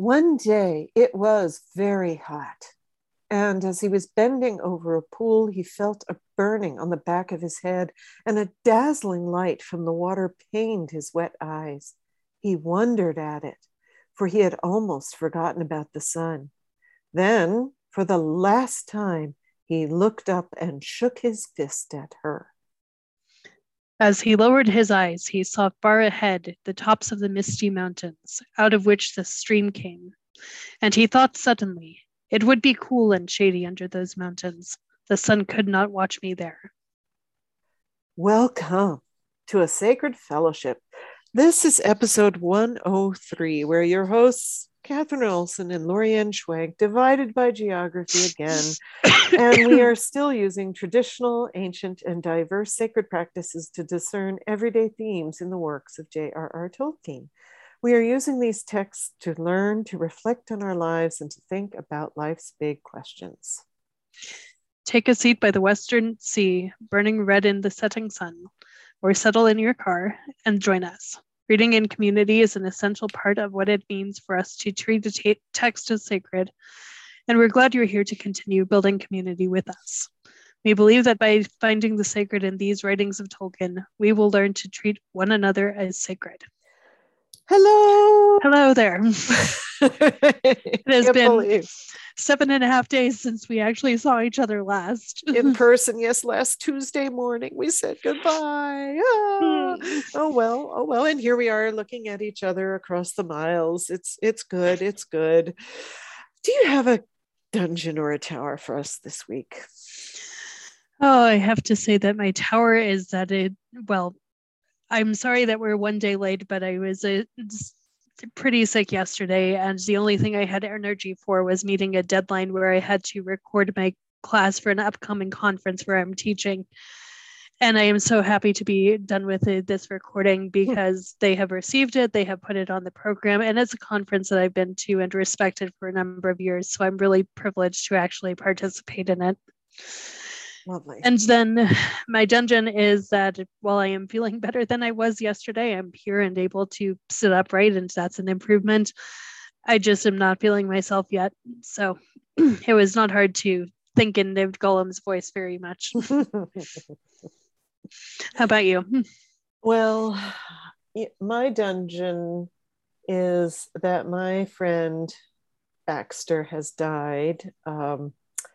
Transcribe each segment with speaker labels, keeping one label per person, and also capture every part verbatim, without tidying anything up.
Speaker 1: One day it was very hot, and as he was bending over a pool, he felt a burning on the back of his head, and a dazzling light from the water pained his wet eyes. He wondered at it, for he had almost forgotten about the sun. Then, for the last time, he looked up and shook his fist at her.
Speaker 2: As he lowered his eyes, he saw far ahead the tops of the misty mountains, out of which the stream came. And he thought suddenly, it would be cool and shady under those mountains. The sun could not watch me there.
Speaker 1: Welcome to A Sacred Fellowship. This is episode one oh three, where your hosts, Catherine Olson and Lorianne Schwank, divided by geography again. And we are still using traditional, ancient, and diverse sacred practices to discern everyday themes in the works of J R R Tolkien. We are using these texts to learn, to reflect on our lives, and to think about life's big questions.
Speaker 2: Take a seat by the Western Sea, burning red in the setting sun, or settle in your car and join us. Reading in community is an essential part of what it means for us to treat the t- text as sacred, and we're glad you're here to continue building community with us. We believe that by finding the sacred in these writings of Tolkien, we will learn to treat one another as sacred.
Speaker 1: Hello!
Speaker 2: Hello there. It has
Speaker 1: Can't
Speaker 2: been
Speaker 1: believe.
Speaker 2: seven and a half days since we actually saw each other last.
Speaker 1: In person, yes, last Tuesday morning we said goodbye. Ah, oh well, oh well, and here we are looking at each other across the miles. It's it's good, it's good. Do you have a dungeon or a tower for us this week?
Speaker 2: Oh, I have to say that my tower is that it, well, I'm sorry that we're one day late, but I was uh, pretty sick yesterday, and the only thing I had energy for was meeting a deadline where I had to record my class for an upcoming conference where I'm teaching. And I am so happy to be done with it, this recording, because they have received it, they have put it on the program, and it's a conference that I've been to and respected for a number of years. So I'm really privileged to actually participate in it.
Speaker 1: Lovely.
Speaker 2: And then my dungeon is that while I am feeling better than I was yesterday, I'm here and able to sit upright, and that's an improvement. I just am not feeling myself yet. So it was not hard to think in Gollum's voice very much. How about you?
Speaker 1: Well, my dungeon is that my friend Baxter has died. Um,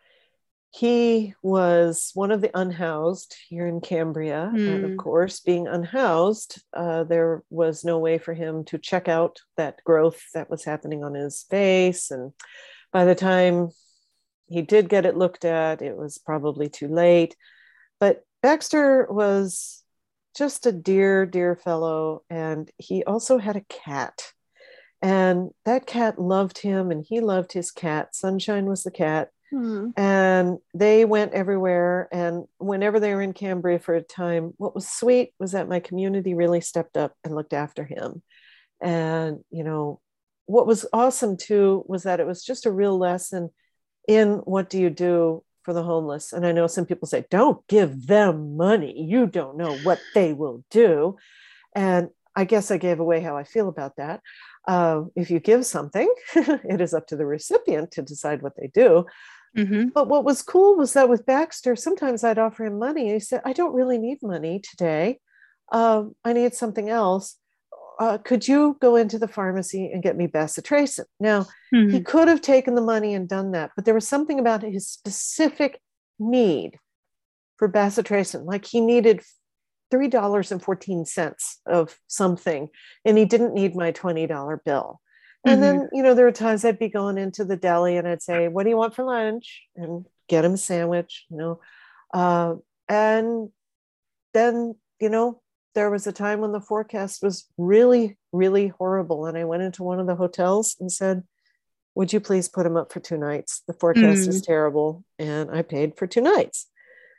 Speaker 1: He was one of the unhoused here in Cambria. Mm. And of course, being unhoused, uh, there was no way for him to check out that growth that was happening on his face. And by the time he did get it looked at, it was probably too late. But Baxter was just a dear, dear fellow. And he also had a cat. And that cat loved him, and he loved his cat. Sunshine was the cat. Mm-hmm. And they went everywhere. And whenever they were in Cambria for a time, what was sweet was that my community really stepped up and looked after him. And, you know, what was awesome too was that it was just a real lesson in what do you do for the homeless. And I know some people say, don't give them money. You don't know what they will do. And I guess I gave away how I feel about that. Uh, if you give something, it is up to the recipient to decide what they do. Mm-hmm. But what was cool was that with Baxter, sometimes I'd offer him money. And he said, I don't really need money today. Um, I need something else. Uh, could you go into the pharmacy and get me bacitracin? Now, mm-hmm. he could have taken the money and done that, but there was something about his specific need for bacitracin. Like he needed three dollars and fourteen cents of something, and he didn't need my twenty dollar bill. And mm-hmm. then, you know, there were times I'd be going into the deli and I'd say, what do you want for lunch? And get him a sandwich, you know. Uh, and then, you know, there was a time when the forecast was really, really horrible. And I went into one of the hotels and said, would you please put him up for two nights? The forecast mm. is terrible. And I paid for two nights.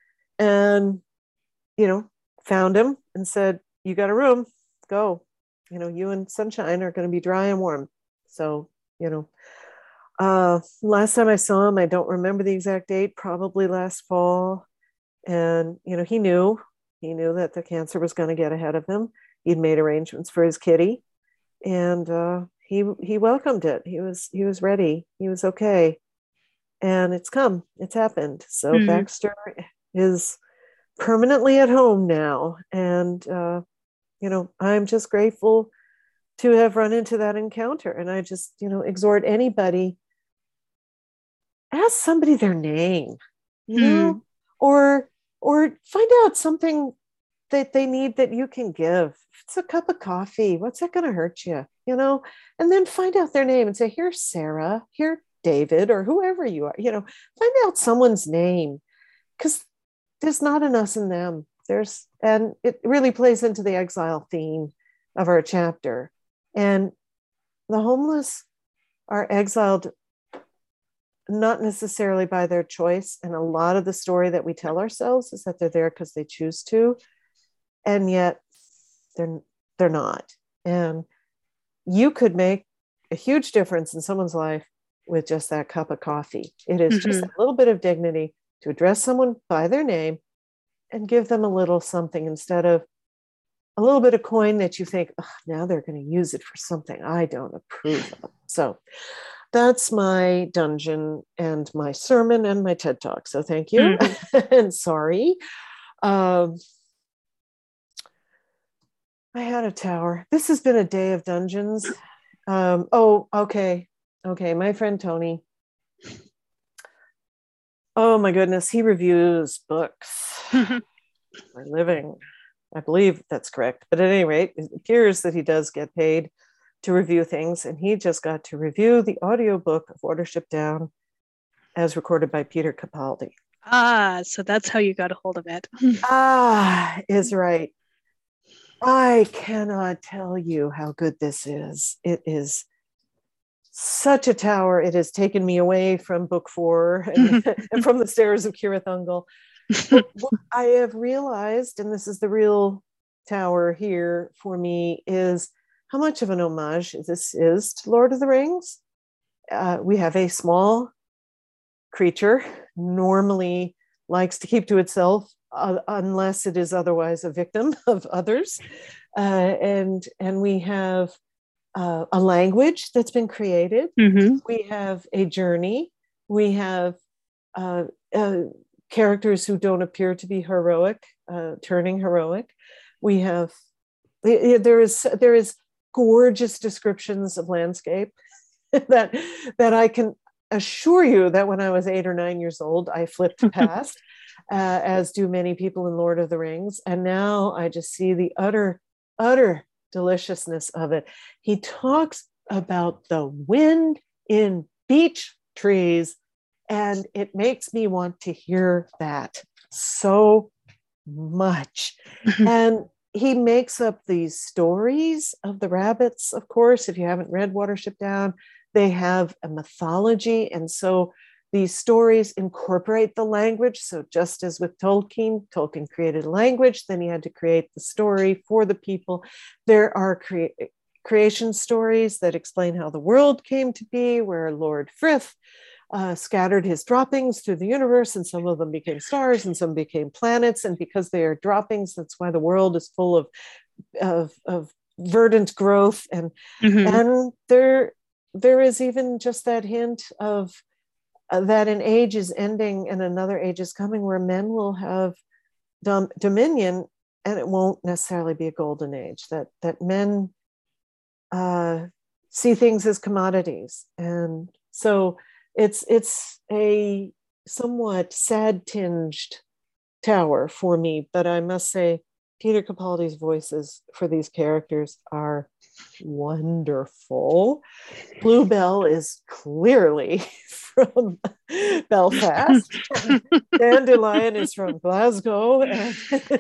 Speaker 1: And, you know, found him and said, you got a room, go. You know, you and Sunshine are going to be dry and warm. So, you know, uh, last time I saw him, I don't remember the exact date, probably last fall. And, you know, he knew, he knew that the cancer was going to get ahead of him. He'd made arrangements for his kitty. And uh, he he welcomed it. He was he was ready. He was okay. And it's come. It's happened. So
Speaker 2: Mm-hmm.
Speaker 1: Baxter is permanently at home now. And uh, you know, I'm just grateful to have run into that encounter. And I just, you know, exhort anybody, ask somebody their name, you know,
Speaker 2: Mm.
Speaker 1: or or find out something that they need that you can give. If it's a cup of coffee, what's that going to hurt you, you know? And then find out their name and say, here's Sarah, here David, or whoever you are, you know, find out someone's name, because there's not an us and them. There's, and it really plays into the exile theme of our chapter. And the homeless are exiled not necessarily by their choice. And a lot of the story that we tell ourselves is that they're there because they choose to, and yet they're they're not. And you could make a huge difference in someone's life with just that cup of coffee. It is
Speaker 2: Mm-hmm.
Speaker 1: just a little bit of dignity to address someone by their name and give them a little something instead of a little bit of coin that you think, oh, now they're going to use it for something I don't approve of. So that's my dungeon and my sermon and my TED Talk. So thank you. Mm-hmm. And sorry. Um, I had a tower. This has been a day of dungeons. Um, oh, okay. Okay. My friend Tony. Oh my goodness. He reviews books for a living. I believe that's correct. But at any rate, it appears that he does get paid to review things. And he just got to review the audiobook of Watership Down as recorded by Peter Capaldi.
Speaker 2: Ah, so that's how you got a hold of it.
Speaker 1: Ah, is right. I cannot tell you how good this is. It is such a tower. It has taken me away from book four and, and from the stairs of Cirith Ungol. But what I have realized, and this is the real tower here for me, is how much of an homage this is to Lord of the Rings. Uh, we have a small creature, normally likes to keep to itself, uh, unless it is otherwise a victim of others. Uh, and, and we have uh, a language that's been created.
Speaker 2: Mm-hmm.
Speaker 1: We have a journey. We have uh, uh, characters who don't appear to be heroic, uh, turning heroic. We have, there is, there is gorgeous descriptions of landscape that, that I can assure you that when I was eight or nine years old, I flipped past, uh, as do many people in Lord of the Rings. And now I just see the utter, utter deliciousness of it. He talks about the wind in beech trees, and it makes me want to hear that so much. And he makes up these stories of the rabbits, of course. If you haven't read Watership Down, they have a mythology. And so these stories incorporate the language. So just as with Tolkien, Tolkien created a language, then he had to create the story for the people. There are cre- creation stories that explain how the world came to be, where Lord Frith uh, scattered his droppings through the universe, and some of them became stars and some became planets. And because they are droppings, that's why the world is full of, of, of verdant growth. And, mm-hmm. and there, there is even just that hint of uh, that an age is ending and another age is coming where men will have dom- dominion, and it won't necessarily be a golden age, that, that men uh, see things as commodities. And so it's, it's a somewhat sad tinged tower for me, but I must say Peter Capaldi's voices for these characters are wonderful. Bluebell is clearly from Belfast. Dandelion is from Glasgow, and,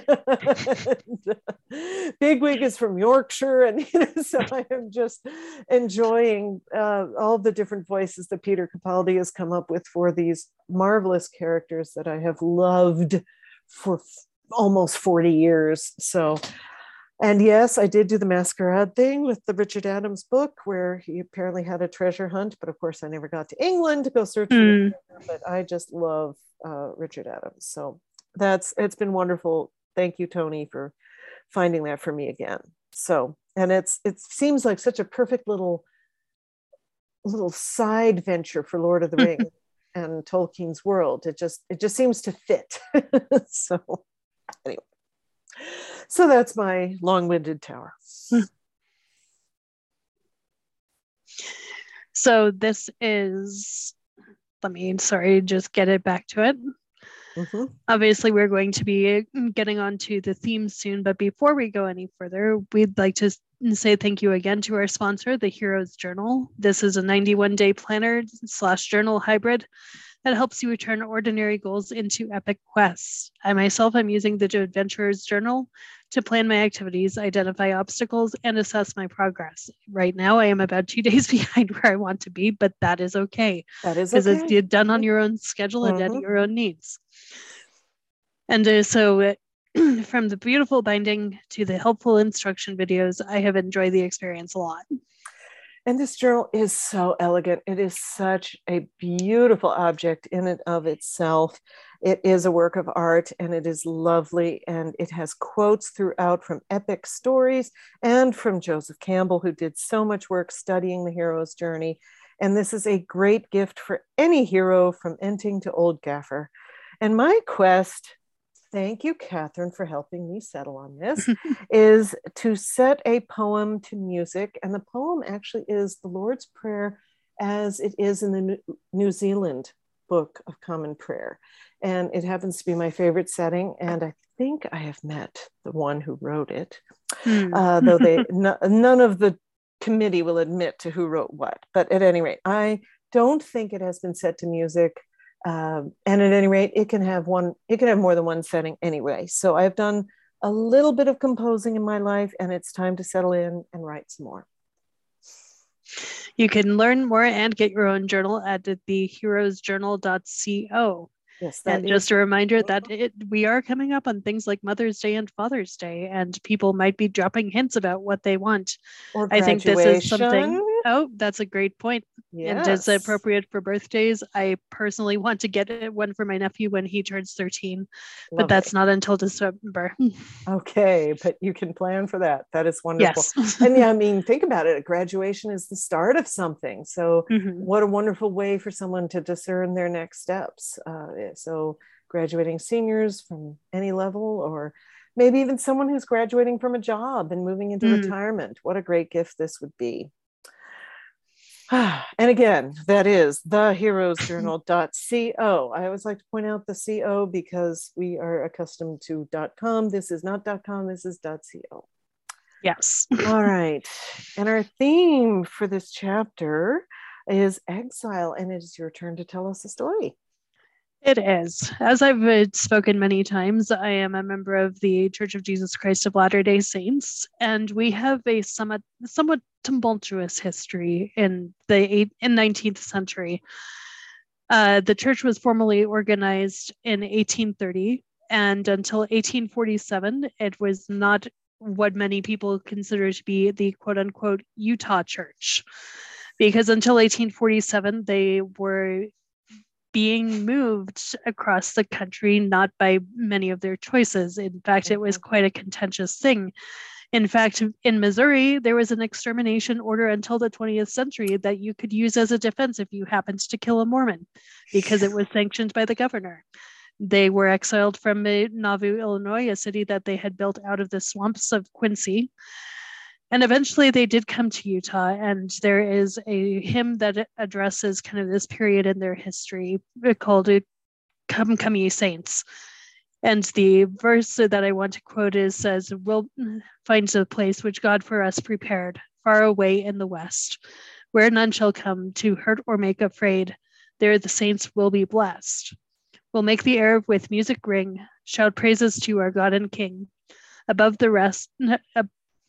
Speaker 1: and Bigwig is from Yorkshire. And you know, so I am just enjoying uh, all the different voices that Peter Capaldi has come up with for these marvelous characters that I have loved for f- almost forty years. So, and yes, I did do the masquerade thing with the Richard Adams book, where he apparently had a treasure hunt, but of course I never got to England to go search for mm. the treasure, but I just love uh, Richard Adams. So that's, it's been wonderful. Thank you, Tony, for finding that for me again. So, and it's, it seems like such a perfect little little side venture for Lord of the Rings and Tolkien's world. It just it just seems to fit. So anyway, so that's my long-winded tower.
Speaker 2: So this is, let me, sorry, just get it back to it. Mm-hmm. Obviously, we're going to be getting on to the theme soon, but before we go any further, we'd like to say thank you again to our sponsor, the Heroes Journal. This is a ninety-one day planner slash journal hybrid that helps you turn ordinary goals into epic quests. I myself am using the Adventurer's Journal to plan my activities, identify obstacles, and assess my progress. Right now, I am about two days behind where I want to be, but that is okay.
Speaker 1: That is okay.
Speaker 2: Because it's done on your own schedule and mm-hmm. at your own needs. And uh, so uh, from the beautiful binding to the helpful instruction videos, I have enjoyed the experience a lot.
Speaker 1: And this journal is so elegant. It is such a beautiful object in and of itself. It is a work of art and it is lovely. And it has quotes throughout from epic stories and from Joseph Campbell, who did so much work studying the hero's journey. And this is a great gift for any hero from Enting to Old Gaffer. And my quest, thank you, Catherine, for helping me settle on this, is to set a poem to music. And the poem actually is the Lord's Prayer as it is in the New Zealand Book of Common Prayer. And it happens to be my favorite setting. And I think I have met the one who wrote it, hmm. uh, though they n- none of the committee will admit to who wrote what. But at any rate, I don't think it has been set to music. Um, and at any rate, it can have one, it can have more than one setting anyway. So I've done a little bit of composing in my life, and it's time to settle in and write some more.
Speaker 2: You can learn more and get your own journal at the heroes journal dot co.
Speaker 1: Yes,
Speaker 2: and
Speaker 1: is-
Speaker 2: just a reminder that it, we are coming up on things like Mother's Day and Father's Day, and people might be dropping hints about what they want.
Speaker 1: Or
Speaker 2: I think this is something. Oh, that's a great point. Yes. And it's appropriate for birthdays. I personally want to get one for my nephew when he turns thirteen, Lovely. But that's not until December.
Speaker 1: Okay, but you can plan for that. That is wonderful.
Speaker 2: Yes.
Speaker 1: And yeah, I mean, think about it. Graduation is the start of something. So mm-hmm. what a wonderful way for someone to discern their next steps. Uh, so graduating seniors from any level, or maybe even someone who's graduating from a job and moving into mm. retirement. What a great gift this would be. And again, that is the heroes journal dot co. I always like to point out the co because we are accustomed to .com. This is not .com, this is .co.
Speaker 2: Yes.
Speaker 1: All right. And our theme for this chapter is exile, and it is your turn to tell us a story.
Speaker 2: It is. As I've spoken many times, I am a member of the Church of Jesus Christ of Latter-day Saints, and we have a somewhat, somewhat tumultuous history in the eight, in nineteenth century. Uh, the church was formally organized in eighteen thirty, and until eighteen forty-seven, it was not what many people consider to be the quote-unquote Utah Church, because until eighteen forty-seven, they were being moved across the country, not by many of their choices. In fact, it was quite a contentious thing. In fact, in Missouri, there was an extermination order until the twentieth century that you could use as a defense if you happened to kill a Mormon, because it was sanctioned by the governor. They were exiled from Nauvoo, Illinois, a city that they had built out of the swamps of Quincy. And eventually they did come to Utah, and there is a hymn that addresses kind of this period in their history called Come, Come Ye Saints. And the verse that I want to quote is says, we'll find the place which God for us prepared, far away in the west, where none shall come to hurt or make afraid. There the saints will be blessed. We'll make the air with music ring, shout praises to our God and King. Above the rest, uh,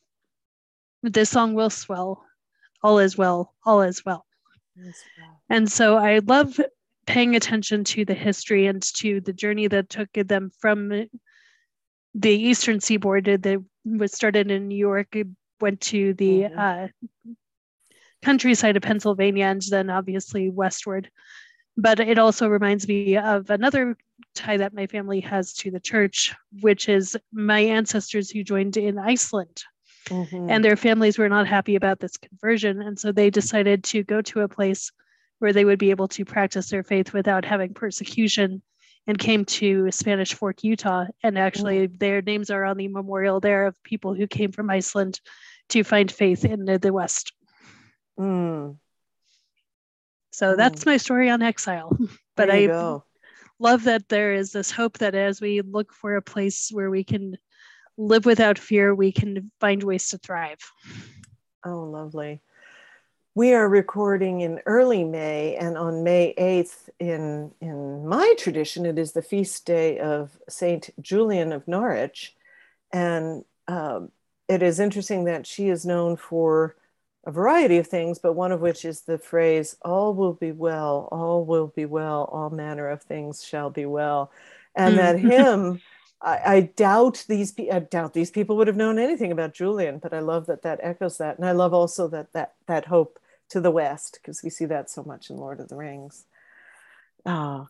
Speaker 2: this song will swell. All is well, all is well. Yes, well. And so I love paying attention to the history and to the journey that took them from the eastern seaboard that was started in New York, went to the mm-hmm. uh, countryside of Pennsylvania, and then obviously westward. But it also reminds me of another tie that my family has to the church, which is my ancestors who joined in Iceland.
Speaker 1: Mm-hmm.
Speaker 2: And their families were not happy about this conversion. And so they decided to go to a place where they would be able to practice their faith without having persecution, and came to Spanish Fork, Utah. And actually, mm. their names are on the memorial there of people who came from Iceland to find faith in the West.
Speaker 1: Mm.
Speaker 2: So mm. that's my story on exile. But
Speaker 1: there you
Speaker 2: I
Speaker 1: go.
Speaker 2: love that there is this hope that as we look for a place where we can live without fear, we can find ways to thrive.
Speaker 1: Oh, lovely. We are recording in early May, and on May eighth, in, in my tradition, it is the feast day of Saint Julian of Norwich. And um, it is interesting that she is known for a variety of things, but one of which is the phrase, all will be well, all will be well, all manner of things shall be well. And mm. that hymn, I, I doubt these I doubt these people would have known anything about Julian, but I love that that echoes that. And I love also that that, that hope to the West, because we see that so much in Lord of the Rings. Uh,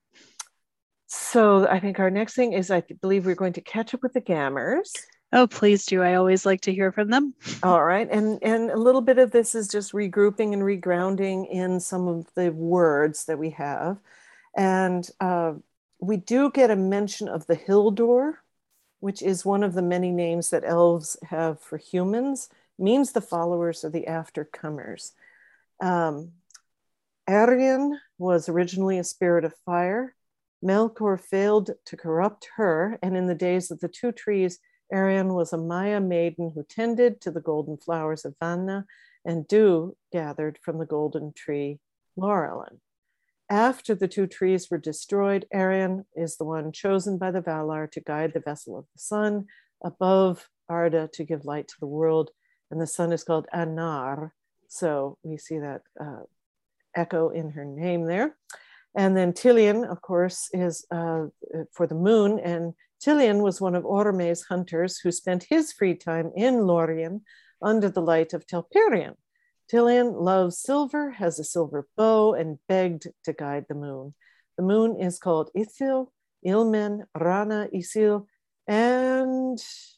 Speaker 1: so I think our next thing is, I believe we're going to catch up with the Gammers.
Speaker 2: Oh, please do. I always like to hear from them.
Speaker 1: All right. And, and a little bit of this is just regrouping and regrounding in some of the words that we have. And uh, we do get a mention of the Hildur, which is one of the many names that elves have for humans, means the followers or the aftercomers. Um, Arian was originally a spirit of fire. Melkor failed to corrupt her, and in the days of the two trees, Arian was a Maya maiden who tended to the golden flowers of Vanna, and dew gathered from the golden tree Laurelin. After the two trees were destroyed, Arian is the one chosen by the Valar to guide the vessel of the sun above Arda to give light to the world, and the sun is called Anar. So we see that uh, echo in her name there. And then Tilion, of course, is uh, for the moon. And Tilion was one of Orome's hunters who spent his free time in Lorien under the light of Telperion. Tilion loves silver, has a silver bow, and begged to guide the moon. The moon is called Ithil, Ilmen, Rana, Isil, and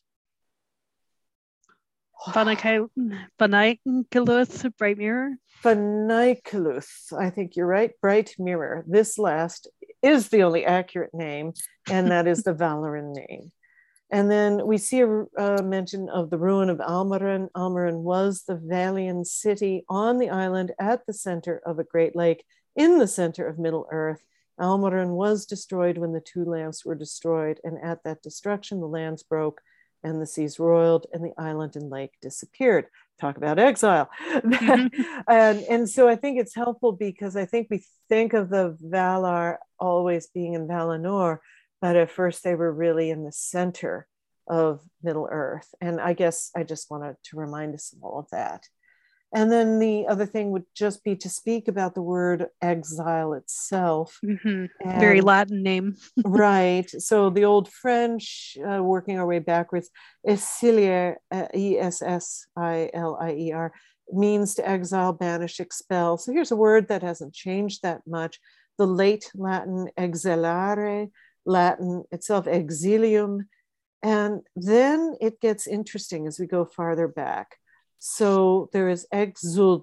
Speaker 2: Fanaikaluth, Bright Mirror.
Speaker 1: Fanaikaluth, I think you're right, Bright Mirror. This last is the only accurate name, and that is the Valoran name. And then we see a, a mention of the ruin of Almarin. Almarin was the Valian city on the island at the center of a great lake in the center of Middle Earth. Almarin was destroyed when the two lamps were destroyed, and at that destruction, the lands broke and the seas roiled and the island and lake disappeared. Talk about exile. and, and so I think it's helpful because I think we think of the Valar always being in Valinor, but at first they were really in the center of Middle Earth. And I guess I just wanted to remind us of all of that. And then the other thing would just be to speak about the word exile itself.
Speaker 2: Mm-hmm. Very Latin name.
Speaker 1: Right. So the old French, uh, working our way backwards, exilier, uh, E S S I L I E R, means to exile, banish, expel. So here's a word that hasn't changed that much. The late Latin exilare, Latin itself exilium. And then it gets interesting as we go farther back. So there is exul,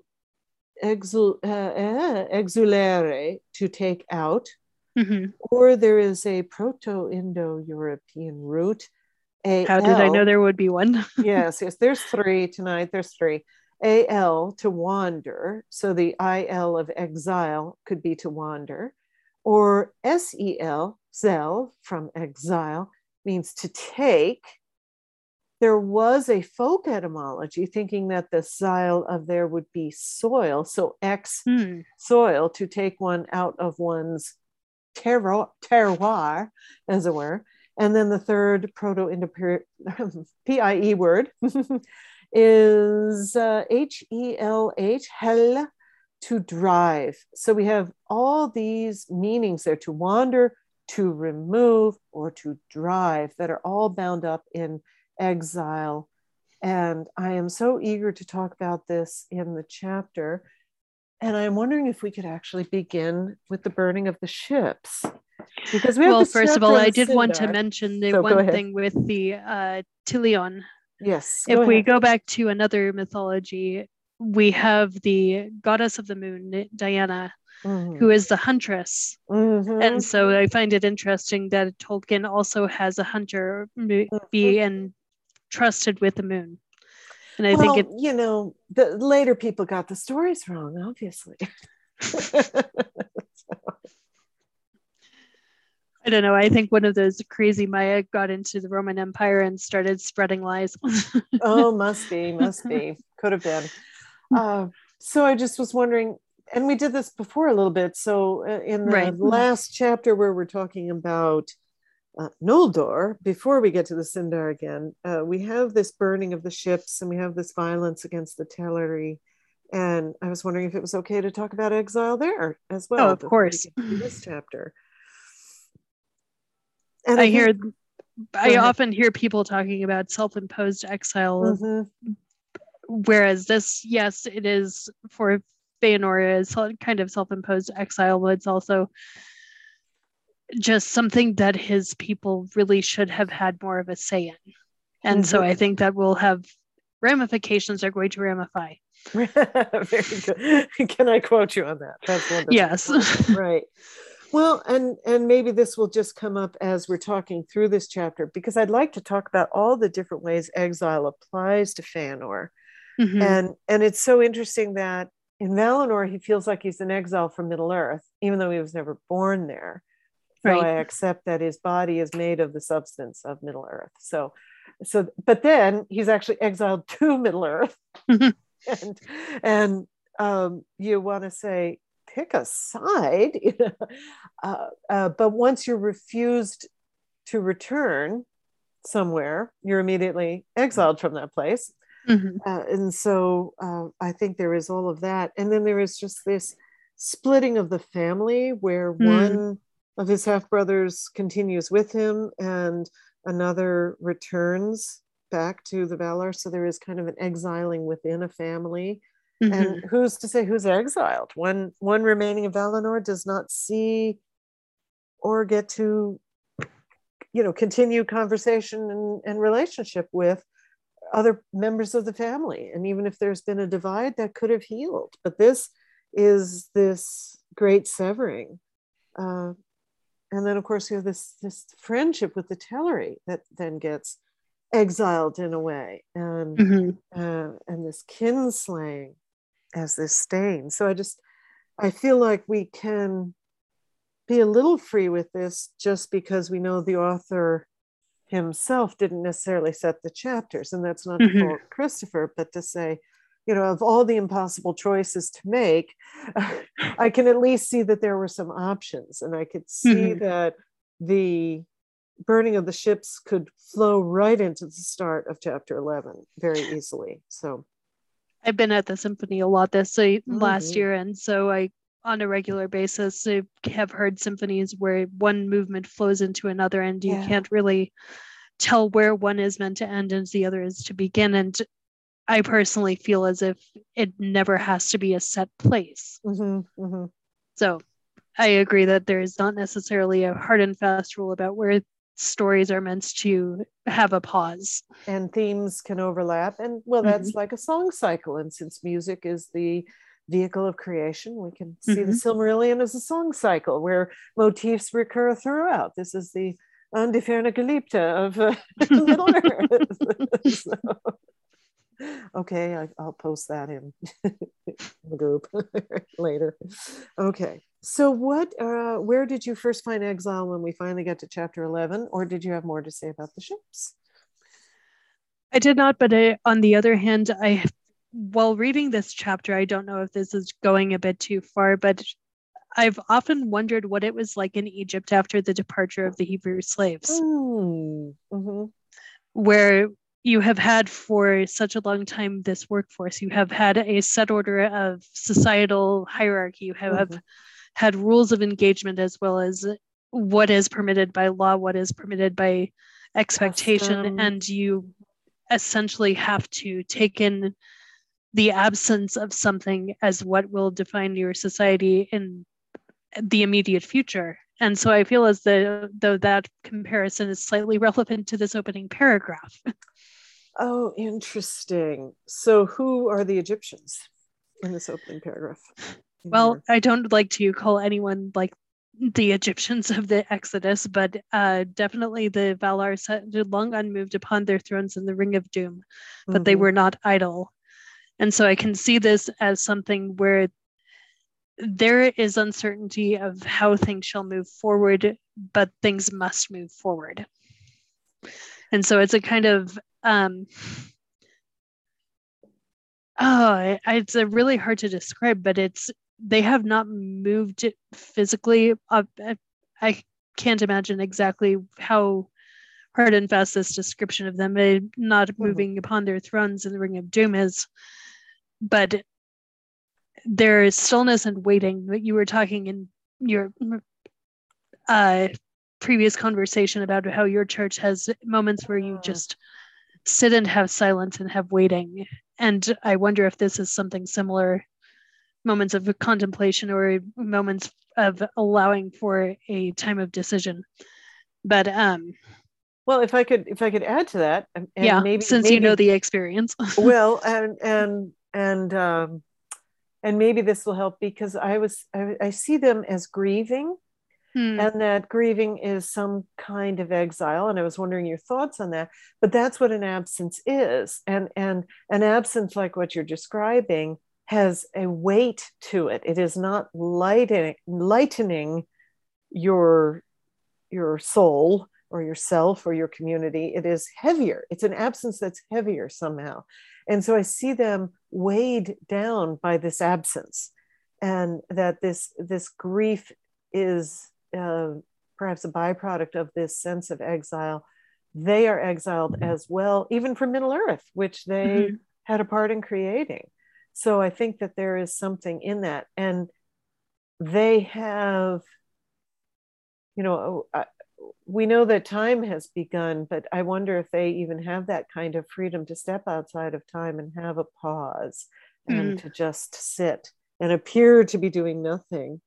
Speaker 1: exul, uh, uh, exulere, to take out,
Speaker 2: mm-hmm.
Speaker 1: or there is a Proto-Indo-European root. A-L,
Speaker 2: how did I know there would be one?
Speaker 1: yes, yes, there's three tonight, there's three. A L, to wander, so the I L of exile could be to wander, or S E L, zel, from exile, means to take. There was a folk etymology thinking that the xyle of there would be soil, so ex
Speaker 2: hmm.
Speaker 1: soil, to take one out of one's terroir, terroir, as it were. And then the third Proto-Indo-P I E word is uh, H E L H, hel, to drive. So we have all these meanings there: to wander, to remove, or to drive, that are all bound up in exile. And I am so eager to talk about this in the chapter. And I'm wondering if we could actually begin with the burning of the ships. Because we have
Speaker 2: well,
Speaker 1: this
Speaker 2: first of all, I did
Speaker 1: Sindar.
Speaker 2: want to mention the
Speaker 1: so
Speaker 2: one thing with the uh, Tilion
Speaker 1: Yes,
Speaker 2: If
Speaker 1: go
Speaker 2: we
Speaker 1: ahead.
Speaker 2: go back to another mythology, we have the goddess of the moon, Diana,
Speaker 1: Mm-hmm.
Speaker 2: who is the huntress.
Speaker 1: Mm-hmm.
Speaker 2: And so I find it interesting that Tolkien also has a hunter be entrusted with the moon. And I
Speaker 1: well,
Speaker 2: think it,
Speaker 1: you know, the later people got the stories wrong, obviously.
Speaker 2: I don't know. I think one of those crazy Maya got into the Roman Empire and started spreading lies.
Speaker 1: Oh, must be, must be. Could have been. Uh, so I just was wondering, and we did this before a little bit. So uh, in the
Speaker 2: Right.
Speaker 1: last chapter where we're talking about uh, Noldor, before we get to the Sindar again, uh, we have this burning of the ships and we have this violence against the Teleri. And I was wondering if it was okay to talk about exile there as well.
Speaker 2: Oh, of course.
Speaker 1: This chapter. And
Speaker 2: I,
Speaker 1: I,
Speaker 2: I hear,
Speaker 1: think,
Speaker 2: I often hear people talking about self-imposed exile,
Speaker 1: mm-hmm.
Speaker 2: whereas this, yes, it is for Feanor is kind of self-imposed exile, but it's also just something that his people really should have had more of a say in. And mm-hmm. so I think that will have ramifications are going to ramify.
Speaker 1: Very good. Can I quote you on that? That's wonderful.
Speaker 2: Yes.
Speaker 1: Right. Well, and and maybe this will just come up as we're talking through this chapter, because I'd like to talk about all the different ways exile applies to Feanor. Mm-hmm. And and it's so interesting that in Valinor, he feels like he's an exile from Middle Earth, even though he was never born there. So right. I accept that his body is made of the substance of Middle Earth. So, so but then he's actually exiled to Middle Earth. Mm-hmm. and and um, you want to say, pick a side. uh, uh, but once you're refused to return somewhere, you're immediately exiled from that place. Mm-hmm. Uh, and so uh, I think there is all of that. And then there is just this splitting of the family where mm. one of his half-brothers continues with him and another returns back to the Valar. So there is kind of an exiling within a family. Mm-hmm. And who's to say who's exiled? One, one remaining of Valinor does not see or get to, you know, continue conversation and, and relationship with other members of the family. And even if there's been a divide, that could have healed. But this is this great severing. Uh, and then, of course, you have this, this friendship with the Teleri that then gets exiled in a way. And, mm-hmm. uh, and this kinslaying as this stain. So I just, I feel like we can be a little free with this just because we know the author himself didn't necessarily set the chapters. And that's not mm-hmm. to fault Christopher, but to say, you know, of all the impossible choices to make, I can at least see that there were some options. And I could see mm-hmm. that the burning of the ships could flow right into the start of chapter eleven very easily. So
Speaker 2: I've been at the symphony a lot this uh, mm-hmm. last year. And so I, on a regular basis, I have heard symphonies where one movement flows into another and you yeah. can't really tell where one is meant to end and the other is to begin. And I personally feel as if it never has to be a set place. Mm-hmm, mm-hmm. So I agree that there is not necessarily a hard and fast rule about where stories are meant to have a pause.
Speaker 1: And themes can overlap. And well, that's mm-hmm. like a song cycle. And since music is the vehicle of creation, we can see mm-hmm. the Silmarillion as a song cycle where motifs recur throughout. This is the Undeferne Geliebte of uh, Middle Earth. So, okay, I, I'll post that in the group later. Okay, so what? Uh, where did you first find exile when we finally got to chapter eleven, or did you have more to say about the ships?
Speaker 2: I did not, but I, on the other hand, I, while reading this chapter, I don't know if this is going a bit too far, but I've often wondered what it was like in Egypt after the departure of the Hebrew slaves, mm-hmm. where you have had for such a long time this workforce. You have had a set order of societal hierarchy. You have mm-hmm. had rules of engagement as well as what is permitted by law, what is permitted by expectation, Custom. And you essentially have to take in the absence of something as what will define your society in the immediate future. And so I feel as though, though that comparison is slightly relevant to this opening paragraph.
Speaker 1: Oh, interesting. So who are the Egyptians in this opening paragraph?
Speaker 2: Well,
Speaker 1: Your...
Speaker 2: I don't like to call anyone like the Egyptians of the Exodus, but uh, definitely the Valar sat long unmoved upon their thrones in the Ring of Doom, but mm-hmm. they were not idle. And so I can see this as something where there is uncertainty of how things shall move forward, but things must move forward. And so it's a kind of, um, oh, it's a really hard to describe, but it's, they have not moved physically. Uh, I can't imagine exactly how hard and fast this description of them not moving mm-hmm. upon their thrones in the Ring of Doom is, but there is stillness and waiting. That you were talking in your uh, previous conversation about how your church has moments where you just sit and have silence and have waiting. And I wonder if this is something similar, moments of contemplation or moments of allowing for a time of decision. But um
Speaker 1: well, if I could if I could add to that, and
Speaker 2: yeah,
Speaker 1: maybe
Speaker 2: since
Speaker 1: maybe,
Speaker 2: you know the experience.
Speaker 1: well, and and and um and maybe this will help, because I was I, I see them as grieving. Hmm. And that grieving is some kind of exile. And I was wondering your thoughts on that. But that's what an absence is. And, and an absence like what you're describing has a weight to it. It is not lightening, lightening your, your soul or yourself or your community. It is heavier. It's an absence that's heavier somehow. And so I see them weighed down by this absence, and that this, this grief is Uh, perhaps a byproduct of this sense of exile. They are exiled as well, even from Middle Earth, which they mm-hmm. had a part in creating. So I think that there is something in that. And they have, you know, uh, we know that time has begun, but I wonder if they even have that kind of freedom to step outside of time and have a pause mm. and to just sit and appear to be doing nothing.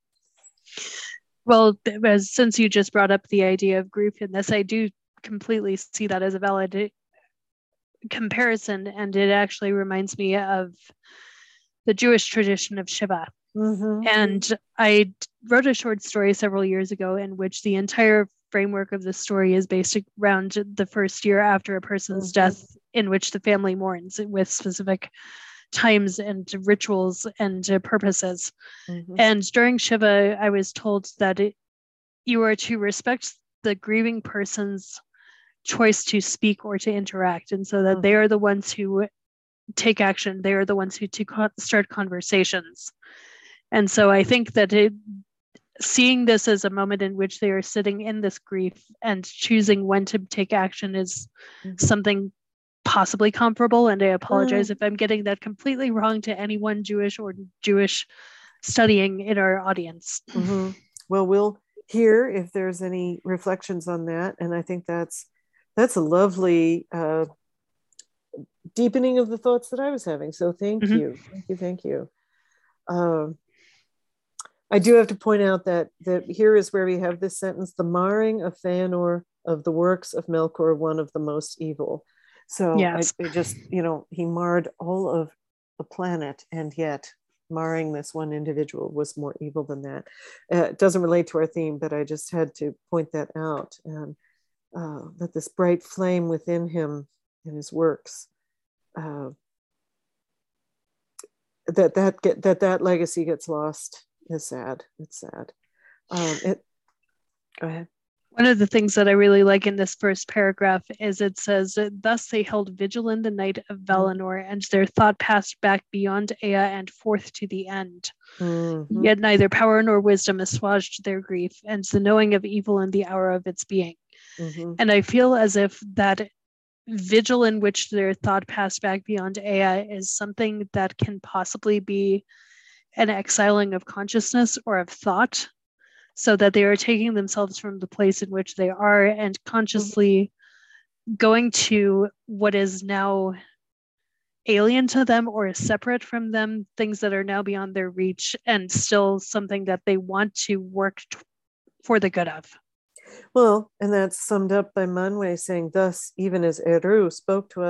Speaker 2: Well, as, since you just brought up the idea of grief in this, I do completely see that as a valid comparison. And it actually reminds me of the Jewish tradition of Shiva. Mm-hmm. And I wrote a short story several years ago in which the entire framework of the story is based around the first year after a person's mm-hmm. death, in which the family mourns with specific times and rituals and uh, purposes. Mm-hmm. And during Shiva, I was told that it, you are to respect the grieving person's choice to speak or to interact, and so that mm-hmm. they are the ones who take action. They are the ones who to co- start conversations. And so I think that it, seeing this as a moment in which they are sitting in this grief and choosing when to take action is mm-hmm. something possibly comparable. And I apologize mm. if I'm getting that completely wrong to anyone Jewish or Jewish studying in our audience.
Speaker 1: Mm-hmm. Well, we'll hear if there's any reflections on that. And I think that's that's a lovely uh, deepening of the thoughts that I was having. So thank mm-hmm. you. Thank you. Thank you. Um, I do have to point out that, that here is where we have this sentence: the marring of Feanor of the works of Melkor, one of the most evil. So yes. I, I just, you know, he marred all of the planet, and yet marring this one individual was more evil than that. Uh, it doesn't relate to our theme, but I just had to point that out, and uh, that this bright flame within him and his works, uh, that that get that that legacy gets lost is sad. It's sad. Um, it. Go ahead.
Speaker 2: One of the things that I really like in this first paragraph is it says, thus they held vigil in the night of Valinor, and their thought passed back beyond Ea and forth to the end. Mm-hmm. Yet neither power nor wisdom assuaged their grief, and the knowing of evil in the hour of its being. Mm-hmm. And I feel as if that vigil in which their thought passed back beyond Ea is something that can possibly be an exiling of consciousness or of thought, so that they are taking themselves from the place in which they are and consciously mm-hmm. going to what is now alien to them or separate from them, things that are now beyond their reach, and still something that they want to work t- for the good of.
Speaker 1: Well, and that's summed up by Manwe saying, thus, even as Eru spoke to us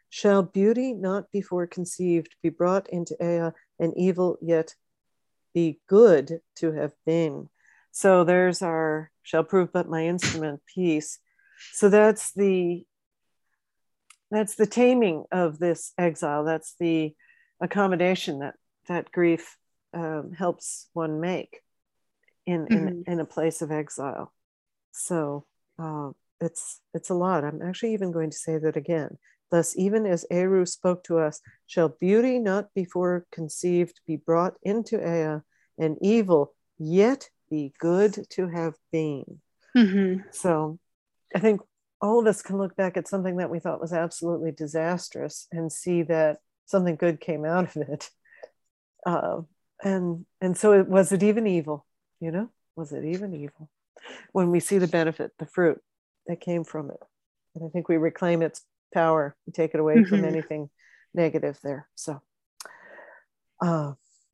Speaker 1: Shall beauty not before conceived be brought into Ea, and evil yet be good to have been? So there's our shall prove but my instrument piece. So that's the that's the taming of this exile. That's the accommodation that that grief um, helps one make in, mm-hmm. in in a place of exile. So uh, it's it's a lot. I'm actually even going to say that again. Thus, even as Eru spoke to us, shall beauty not before conceived be brought into Ea, and evil yet be good to have been.
Speaker 2: Mm-hmm.
Speaker 1: So I think all of us can look back at something that we thought was absolutely disastrous and see that something good came out of it. Uh, and and so it, was it even evil? You know, was it even evil? When we see the benefit, the fruit that came from it. And I think we reclaim its power, we take it away mm-hmm. from anything negative there. So uh,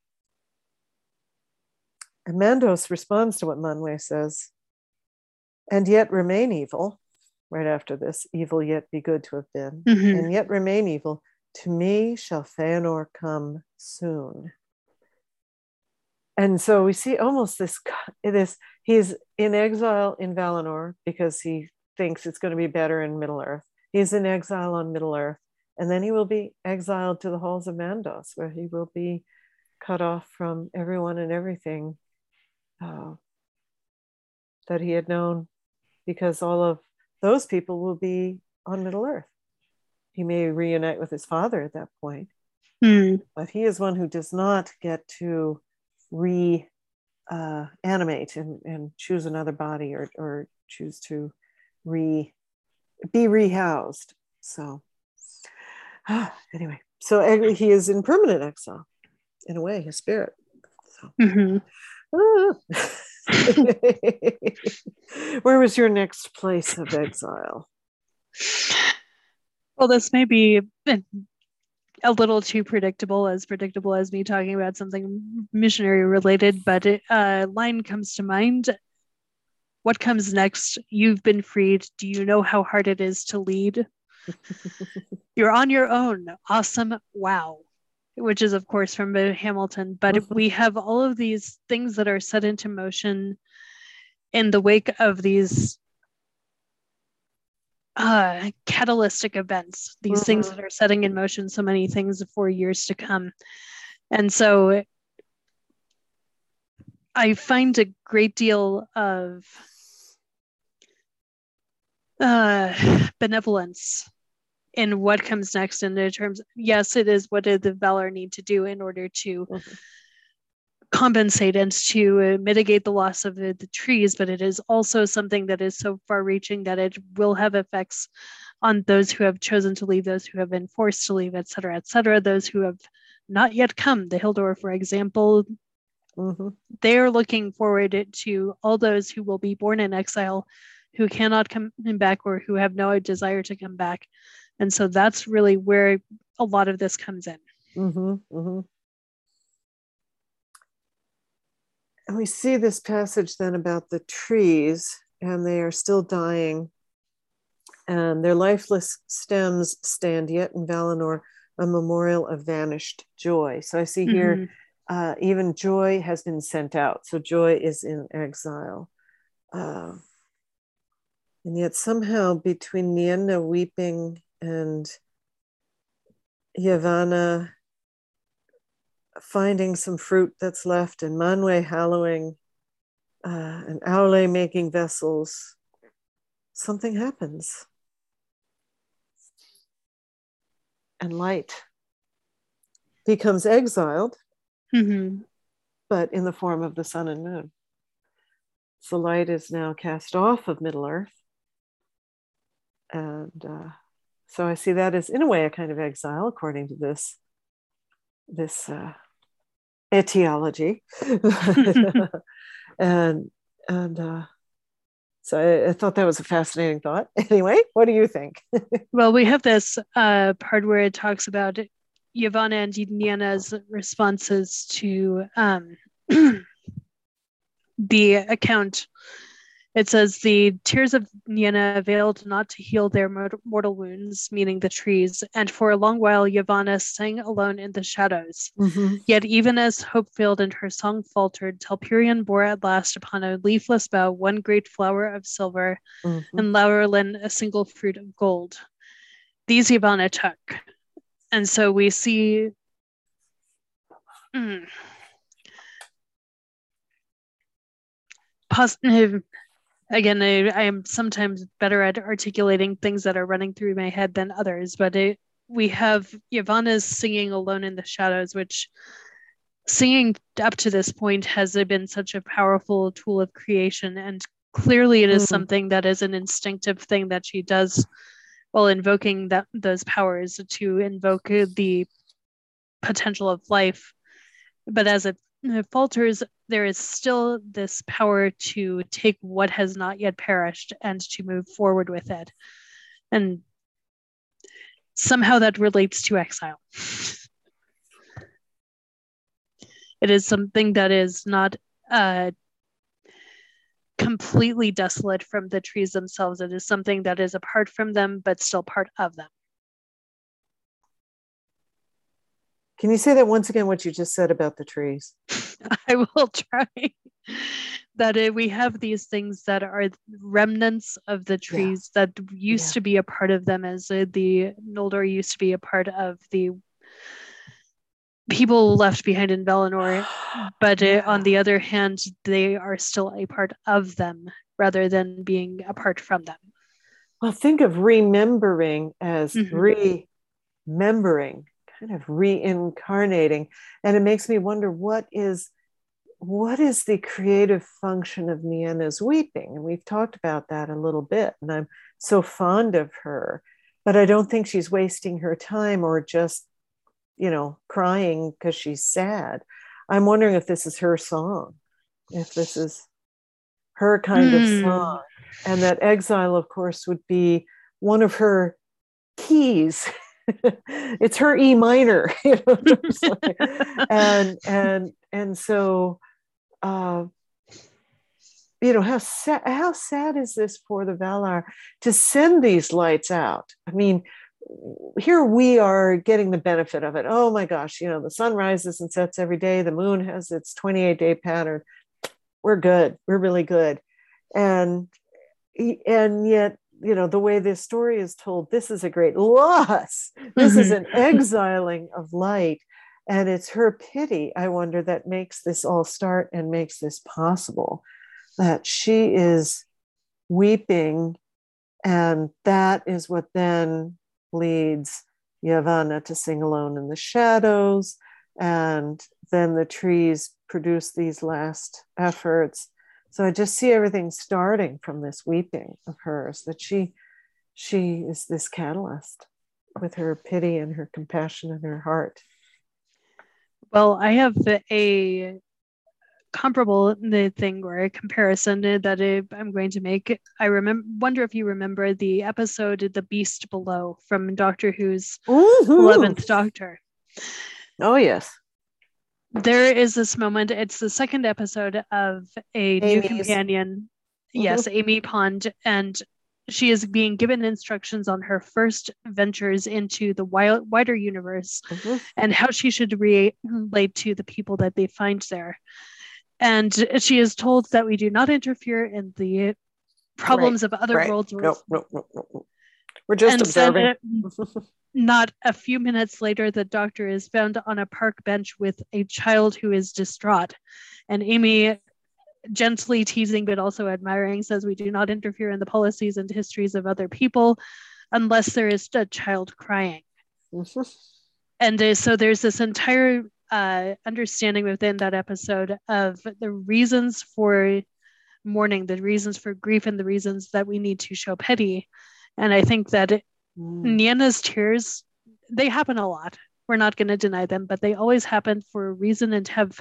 Speaker 1: and Mandos responds to what Manwe says, and yet remain evil. Right after this, evil yet be good to have been, mm-hmm. and yet remain evil. To me shall Feanor come soon. And so we see almost this, this, he's in exile in Valinor because he thinks it's going to be better in Middle-earth. He's in exile on Middle-earth, and then he will be exiled to the halls of Mandos, where he will be cut off from everyone and everything uh, that he had known, because all of those people will be on Middle-earth. He may reunite with his father at that point,
Speaker 2: mm.
Speaker 1: but he is one who does not get to re uh, animate and, and choose another body, or, or choose to re be rehoused. So ah, anyway, so he is in permanent exile in a way, his spirit. So.
Speaker 2: Mm-hmm.
Speaker 1: Ah. Where was your next place of exile?
Speaker 2: Well, this may be a little too predictable, as predictable as me talking about something missionary related, but a uh, line comes to mind. What comes next? You've been freed. Do you know how hard it is to lead? You're on your own. Awesome. Wow. Which is, of course, from Hamilton. But mm-hmm. we have all of these things that are set into motion in the wake of these uh, catalytic events, these mm-hmm. things that are setting in motion so many things for years to come. And so I find a great deal of uh, benevolence in what comes next, in the terms, yes, it is what did the Valar need to do in order to mm-hmm. compensate and to uh, mitigate the loss of the, the trees, but it is also something that is so far reaching that it will have effects on those who have chosen to leave, those who have been forced to leave, et cetera, et cetera, those who have not yet come. The Hildor, for example, mm-hmm. they're looking forward to all those who will be born in exile, who cannot come back or who have no desire to come back. And so that's really where a lot of this comes in.
Speaker 1: Mm-hmm, mm-hmm. And we see this passage then about the trees, and they are still dying, and their lifeless stems stand yet in Valinor, a memorial of vanished joy. So I see here, mm-hmm. uh, even joy has been sent out. So joy is in exile. Uh, and yet somehow between Nienna weeping and Yavanna finding some fruit that's left, and Manwe hallowing, uh, and Aule making vessels, something happens. And light becomes exiled,
Speaker 2: mm-hmm.
Speaker 1: but in the form of the sun and moon. So light is now cast off of Middle-earth. And uh, so I see that as, in a way, a kind of exile, according to this, this uh, etiology. and and uh, so I, I thought that was a fascinating thought. Anyway, what do you think?
Speaker 2: Well, we have this uh, part where it talks about Yavanna and Nienna's responses to um, the account It says the tears of Nienna availed not to heal their mortal wounds, meaning the trees, and for a long while Yavanna sang alone in the shadows.
Speaker 1: Mm-hmm.
Speaker 2: Yet even as hope failed and her song faltered, Telperion bore at last upon a leafless bough one great flower of silver,
Speaker 1: Mm-hmm.
Speaker 2: and Laurelin a single fruit of gold. These Yavanna took. And so we see... Mm, positive... Again, I, I am sometimes better at articulating things that are running through my head than others, but it, we have Yavanna's singing alone in the shadows, which singing up to this point has been such a powerful tool of creation, and clearly it is mm. something that is an instinctive thing that she does while invoking that those powers to invoke the potential of life. But as it falters, there is still this power to take what has not yet perished and to move forward with it. And somehow that relates to exile. It is something that is not uh, completely desolate from the trees themselves. It is something that is apart from them, but still part of them.
Speaker 1: Can you say that once again, what you just said about the trees?
Speaker 2: I will try. That uh, we have these things that are remnants of the trees yeah. that used yeah. to be a part of them, as uh, the Noldor used to be a part of the people left behind in Valinor. But yeah. uh, on the other hand, they are still a part of them rather than being apart from them.
Speaker 1: Well, think of remembering as mm-hmm. remembering. Kind of reincarnating, and it makes me wonder what is what is the creative function of Nienna's weeping. And we've talked about that a little bit, and I'm so fond of her, but I don't think she's wasting her time or just, you know, crying because she's sad. I'm wondering if this is her song, if this is her kind mm. of song, and that exile, of course, would be one of her keys. It's her E minor, you know, and and and so, uh, you know, how sad how sad is this for the Valar to send these lights out? I mean, here we are getting the benefit of it. Oh my gosh, you know, the sun rises and sets every day. The moon has its twenty-eight day pattern. We're good. We're really good, and and yet, you know, the way this story is told, this is a great loss. This mm-hmm. is an exiling of light. And it's her pity, I wonder, that makes this all start and makes this possible. That she is weeping, and that is what then leads Yavanna to sing alone in the shadows. And then the trees produce these last efforts. So I just see everything starting from this weeping of hers, that she she is this catalyst with her pity and her compassion in her heart.
Speaker 2: Well, I have a comparable thing or a comparison that I'm going to make. I remember, wonder if you remember the episode The Beast Below from Doctor Who's mm-hmm. eleventh Doctor.
Speaker 1: Oh, yes.
Speaker 2: There is this moment, it's the second episode of a Amy's. new companion. Mm-hmm. Yes, Amy Pond, and she is being given instructions on her first ventures into the wild, wider universe mm-hmm. and how she should relate to the people that they find there. And she is told that we do not interfere in the problems right. of other
Speaker 1: right.
Speaker 2: worlds.
Speaker 1: No, no, no, no. We're just and observing.
Speaker 2: Not a few minutes later, the Doctor is found on a park bench with a child who is distraught. And Amy, gently teasing but also admiring, says, we do not interfere in the policies and histories of other people unless there is a child crying. Mm-hmm. And uh, so there's this entire uh, understanding within that episode of the reasons for mourning, the reasons for grief, and the reasons that we need to show pity. And I think that it, Mm. Nienna's tears, they happen a lot. We're not going to deny them, but they always happen for a reason and have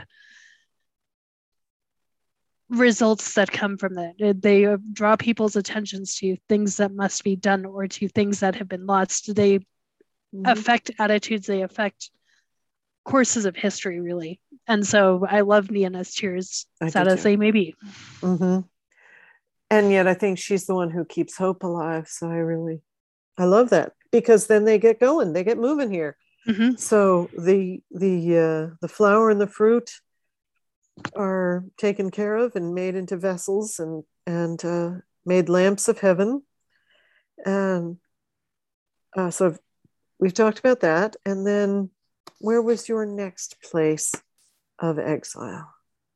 Speaker 2: results that come from that. They draw people's attentions to things that must be done or to things that have been lost. They mm-hmm. affect attitudes. They affect courses of history, really. And so I love Nienna's tears, I sad as they may be.
Speaker 1: Mm-hmm. and yet I think she's the one who keeps hope alive. So I really, I love that, because then they get going, they get moving here.
Speaker 2: Mm-hmm.
Speaker 1: So the the uh, the flower and the fruit are taken care of and made into vessels and and uh, made lamps of heaven. And uh, so we've talked about that. And then, where was your next place of exile?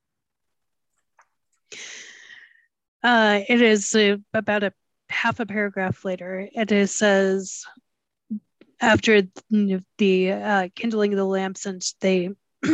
Speaker 2: Uh, it is uh, about a half a paragraph later. It is, says, after the uh, kindling of the lamps, and they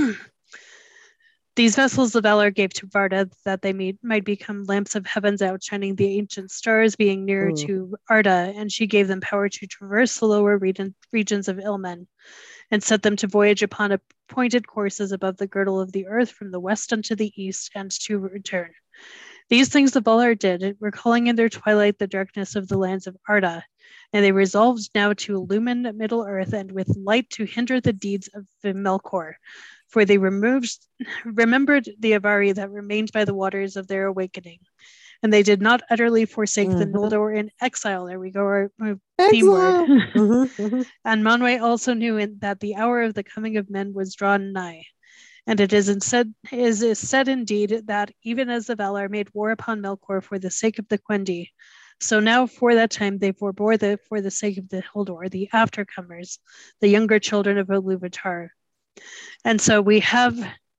Speaker 2: these vessels of valor gave to Varda that they may, might become lamps of heavens outshining the ancient stars, being nearer mm. to Arda, and she gave them power to traverse the lower region, regions of Ilmen, and set them to voyage upon appointed courses above the girdle of the earth from the west unto the east, and to return. These things the Valar did, recalling in their twilight the darkness of the lands of Arda, and they resolved now to illumine Middle Earth, and with light to hinder the deeds of Melkor. For they removed, remembered the Avari that remained by the waters of their awakening. And they did not utterly forsake mm-hmm. the Noldor in exile. There we go, our, our theme word. Mm-hmm, mm-hmm. And Manwë also knew in, that the hour of the coming of men was drawn nigh. And it is, said, is, is said indeed that even as the Valar made war upon Melkor for the sake of the Quendi, so now for that time they forbore the, for the sake of the Hildor, the aftercomers, the younger children of Iluvatar. And so we have,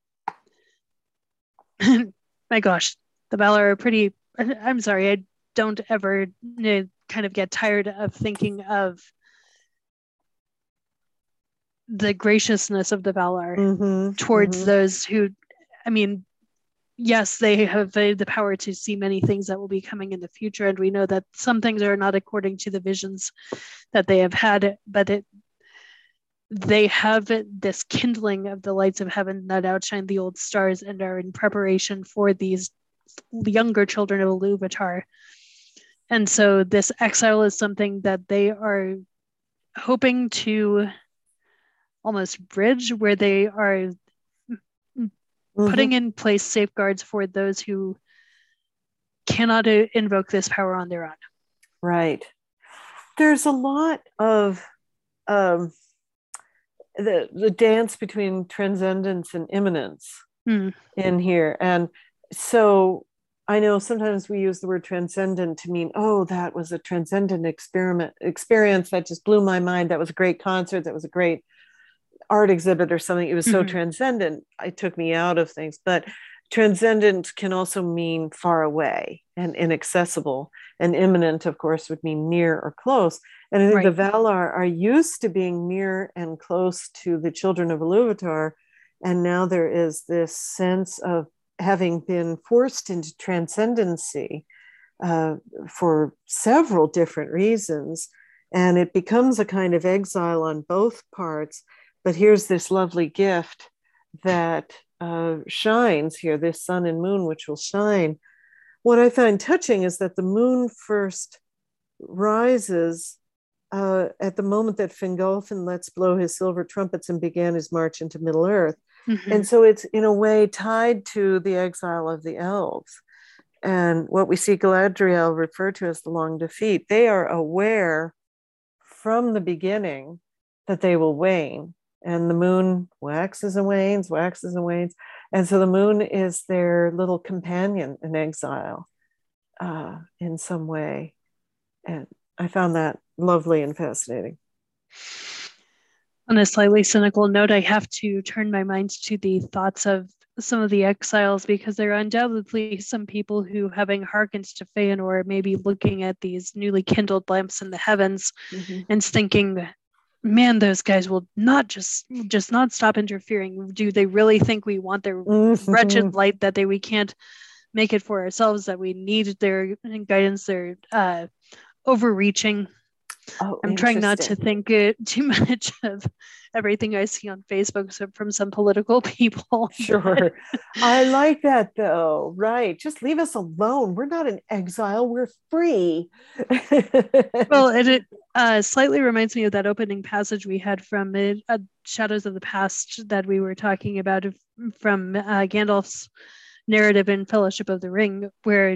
Speaker 2: my gosh, the Valar are pretty, I'm sorry, I don't ever kind of get tired of thinking of the graciousness of the Valar mm-hmm, towards mm-hmm. those who, I mean, yes, they have the power to see many things that will be coming in the future, and we know that some things are not according to the visions that they have had, but it, they have this kindling of the lights of heaven that outshine the old stars and are in preparation for these younger children of Iluvatar. And so this exile is something that they are hoping to almost bridge, where they are mm-hmm. putting in place safeguards for those who cannot uh, invoke this power on their own.
Speaker 1: Right. There's a lot of um, the the dance between transcendence and immanence mm. in here. And so I know sometimes we use the word transcendent to mean, oh, that was a transcendent experiment experience that just blew my mind. That was a great concert. That was a great art exhibit or something. It was so mm-hmm. transcendent. It took me out of things. But transcendent can also mean far away and inaccessible. And immanent, of course, would mean near or close. And I think right. the Valar are used to being near and close to the children of Iluvatar. And now there is this sense of having been forced into transcendency uh, for several different reasons. And it becomes a kind of exile on both parts. But here's this lovely gift that uh, shines here, this sun and moon, which will shine. What I find touching is that the moon first rises uh, at the moment that Fingolfin lets blow his silver trumpets and began his march into Middle Earth. Mm-hmm. And so it's in a way tied to the exile of the elves. And what we see Galadriel refer to as the long defeat, they are aware from the beginning that they will wane. And the moon waxes and wanes, waxes and wanes. And so the moon is their little companion in exile uh, in some way. And I found that lovely and fascinating.
Speaker 2: On a slightly cynical note, I have to turn my mind to the thoughts of some of the exiles, because there are undoubtedly some people who, having hearkened to Feanor, may be looking at these newly kindled lamps in the heavens mm-hmm. and thinking, man, those guys will not just just not stop interfering. Do they really think we want their mm-hmm. wretched light, that they we can't make it for ourselves, that we need their guidance, their uh, overreaching? Oh, I'm trying not to think uh, too much of everything I see on Facebook so from some political people.
Speaker 1: Sure. I like that though. Right. Just leave us alone. We're not in exile. We're free.
Speaker 2: Well, it, it uh, slightly reminds me of that opening passage we had from uh, Shadows of the Past that we were talking about from uh, Gandalf's narrative in Fellowship of the Ring, where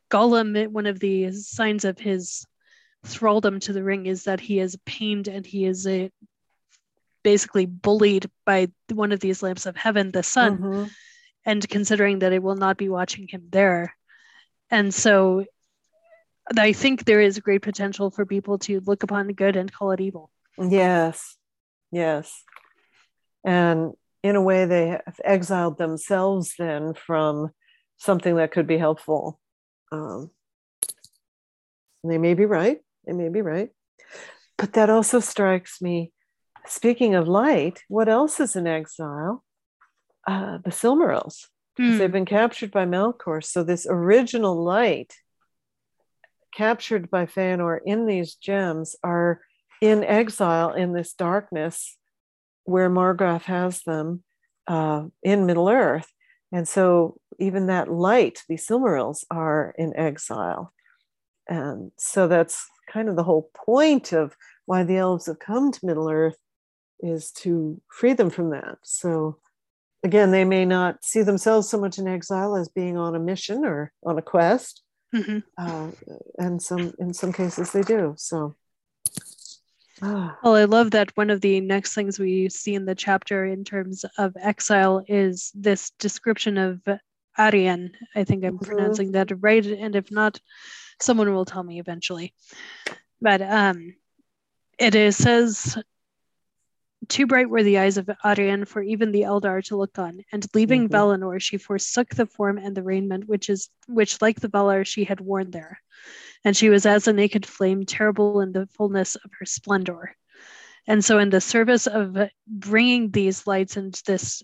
Speaker 2: Gollum, one of the signs of his thraldom to the ring is that he is pained and he is a, basically bullied by one of these lamps of heaven, the sun,
Speaker 1: Mm-hmm.
Speaker 2: and considering that it will not be watching him there. And so I think there is great potential for people to look upon good and call it evil.
Speaker 1: Yes, yes. And in a way, they have exiled themselves then from something that could be helpful. Um, they may be right. They may be right. But that also strikes me. Speaking of light, what else is in exile? Uh, the Silmarils, because mm. they've been captured by Melkor. So this original light captured by Feanor in these gems are in exile in this darkness where Morgoth has them uh, in Middle-earth. And so even that light, the Silmarils, are in exile. And so that's kind of the whole point of why the elves have come to Middle-earth, is to free them from that. So again, they may not see themselves so much in exile as being on a mission or on a quest. Mm-hmm. Uh, and some in some cases they do. So
Speaker 2: well, I love that one of the next things we see in the chapter in terms of exile is this description of Arien. I think I'm mm-hmm. pronouncing that right, and if not, someone will tell me eventually. But um, it is, says, too bright were the eyes of Arien for even the Eldar to look on, and leaving mm-hmm. Valinor, she forsook the form and the raiment which is which, like the Valar, she had worn there. And she was as a naked flame, terrible in the fullness of her splendor. And so in the service of bringing these lights and this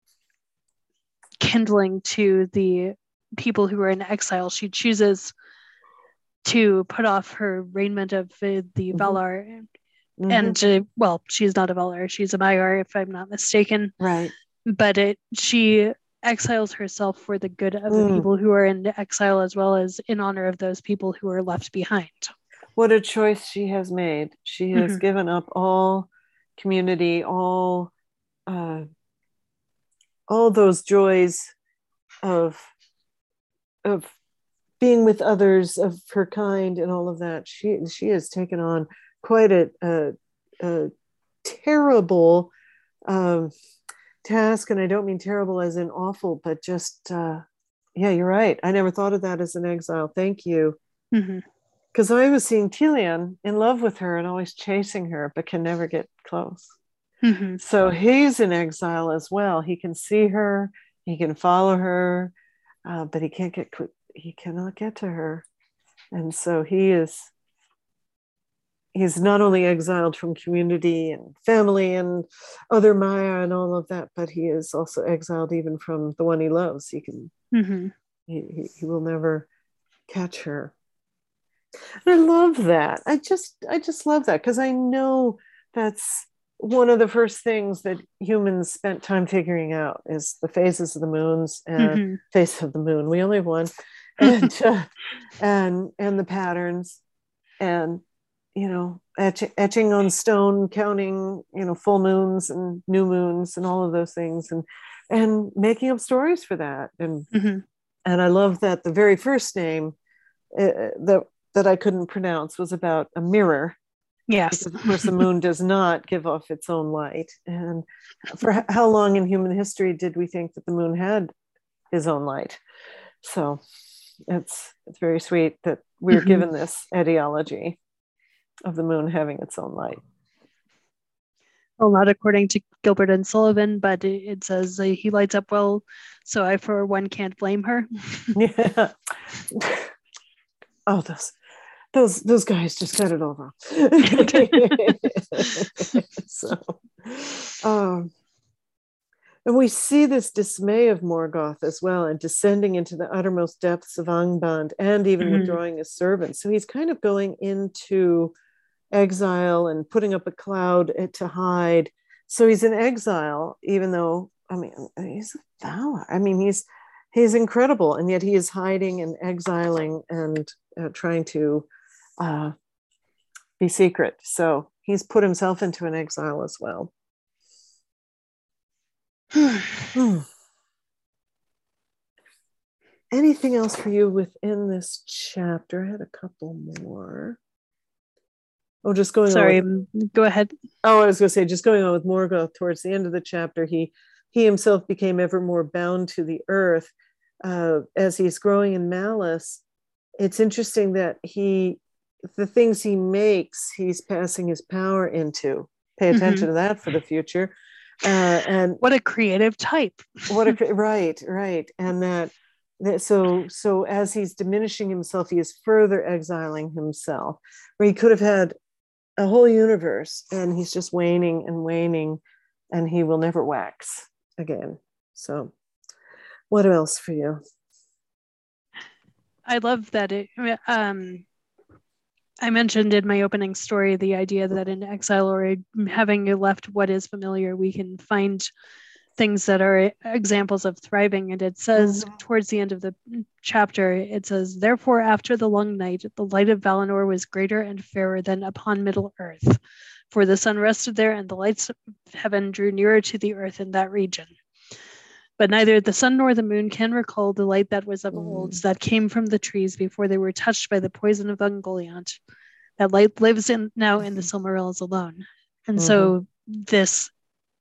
Speaker 2: kindling to the people who are in exile, she chooses to put off her raiment of uh, the Valar. Mm-hmm. And, uh, well, she's not a Valar, she's a Maiar, if I'm not mistaken.
Speaker 1: Right.
Speaker 2: But it, she exiles herself for the good of mm. the people who are in exile, as well as in honor of those people who are left behind.
Speaker 1: What a choice she has made. She has mm-hmm. given up all community, all uh, all those joys of of being with others of her kind and all of that. She she has taken on quite a, a, a terrible um, task, and I don't mean terrible as in awful, but just uh, yeah, you're right. I never thought of that as an exile. Thank you. Because mm-hmm. I was seeing Tilian in love with her and always chasing her, but can never get close. Mm-hmm. So he's in exile as well. He can see her, he can follow her, uh, but he can't get he cannot get to her. And so he is he's not only exiled from community and family and other Maya and all of that, but he is also exiled even from the one he loves. He can mm-hmm. he, he he will never catch her. And I love that. I just I just love that, because I know that's one of the first things that humans spent time figuring out is the phases of the moons and mm-hmm. face of the moon. We only have one, and uh, and and the patterns, and you know, etch, etching on stone, counting, you know, full moons and new moons and all of those things, and and making up stories for that. And mm-hmm. and I love that the very first name uh, that that I couldn't pronounce was about a mirror.
Speaker 2: Yes,
Speaker 1: because of course the moon does not give off its own light. And for how long in human history did we think that the moon had his own light? So it's it's very sweet that we're mm-hmm. given this etiology of the moon having its own light.
Speaker 2: Well, not according to Gilbert and Sullivan, but it says uh, he lights up well, so I for one can't blame her.
Speaker 1: Yeah. Oh, those those those guys just got it over. So, um, and we see this dismay of Morgoth as well, and descending into the uttermost depths of Angband, and even mm-hmm. withdrawing his servants. So he's kind of going into exile and putting up a cloud to hide. So he's in exile, even though, I mean, he's a Valar. I mean, he's he's incredible, and yet he is hiding and exiling and uh, trying to uh, be secret. So he's put himself into an exile as well. anything else for you within this chapter? I had a couple more. Oh, just going
Speaker 2: Sorry,
Speaker 1: on with,
Speaker 2: go ahead.
Speaker 1: Oh, I was going to say, just going on with Morgoth towards the end of the chapter, he he himself became ever more bound to the earth uh, as he's growing in malice. It's interesting that he, the things he makes, he's passing his power into. Pay attention mm-hmm. to that for the future. Uh, and
Speaker 2: what a creative type.
Speaker 1: what a right, right, and that. So, so as he's diminishing himself, he is further exiling himself. Where he could have had a whole universe, and he's just waning and waning, and he will never wax again. So, what else for you?
Speaker 2: I love that it. Um, I mentioned in my opening story the idea that in exile or having left what is familiar, we can find things that are examples of thriving. And it says mm-hmm. towards the end of the chapter, it says, therefore, after the long night, the light of Valinor was greater and fairer than upon Middle Earth. For the sun rested there, and the lights of heaven drew nearer to the earth in that region. But neither the sun nor the moon can recall the light that was of mm. old, that came from the trees before they were touched by the poison of Ungoliant. That light lives in now in the Silmarils alone. And mm-hmm. so this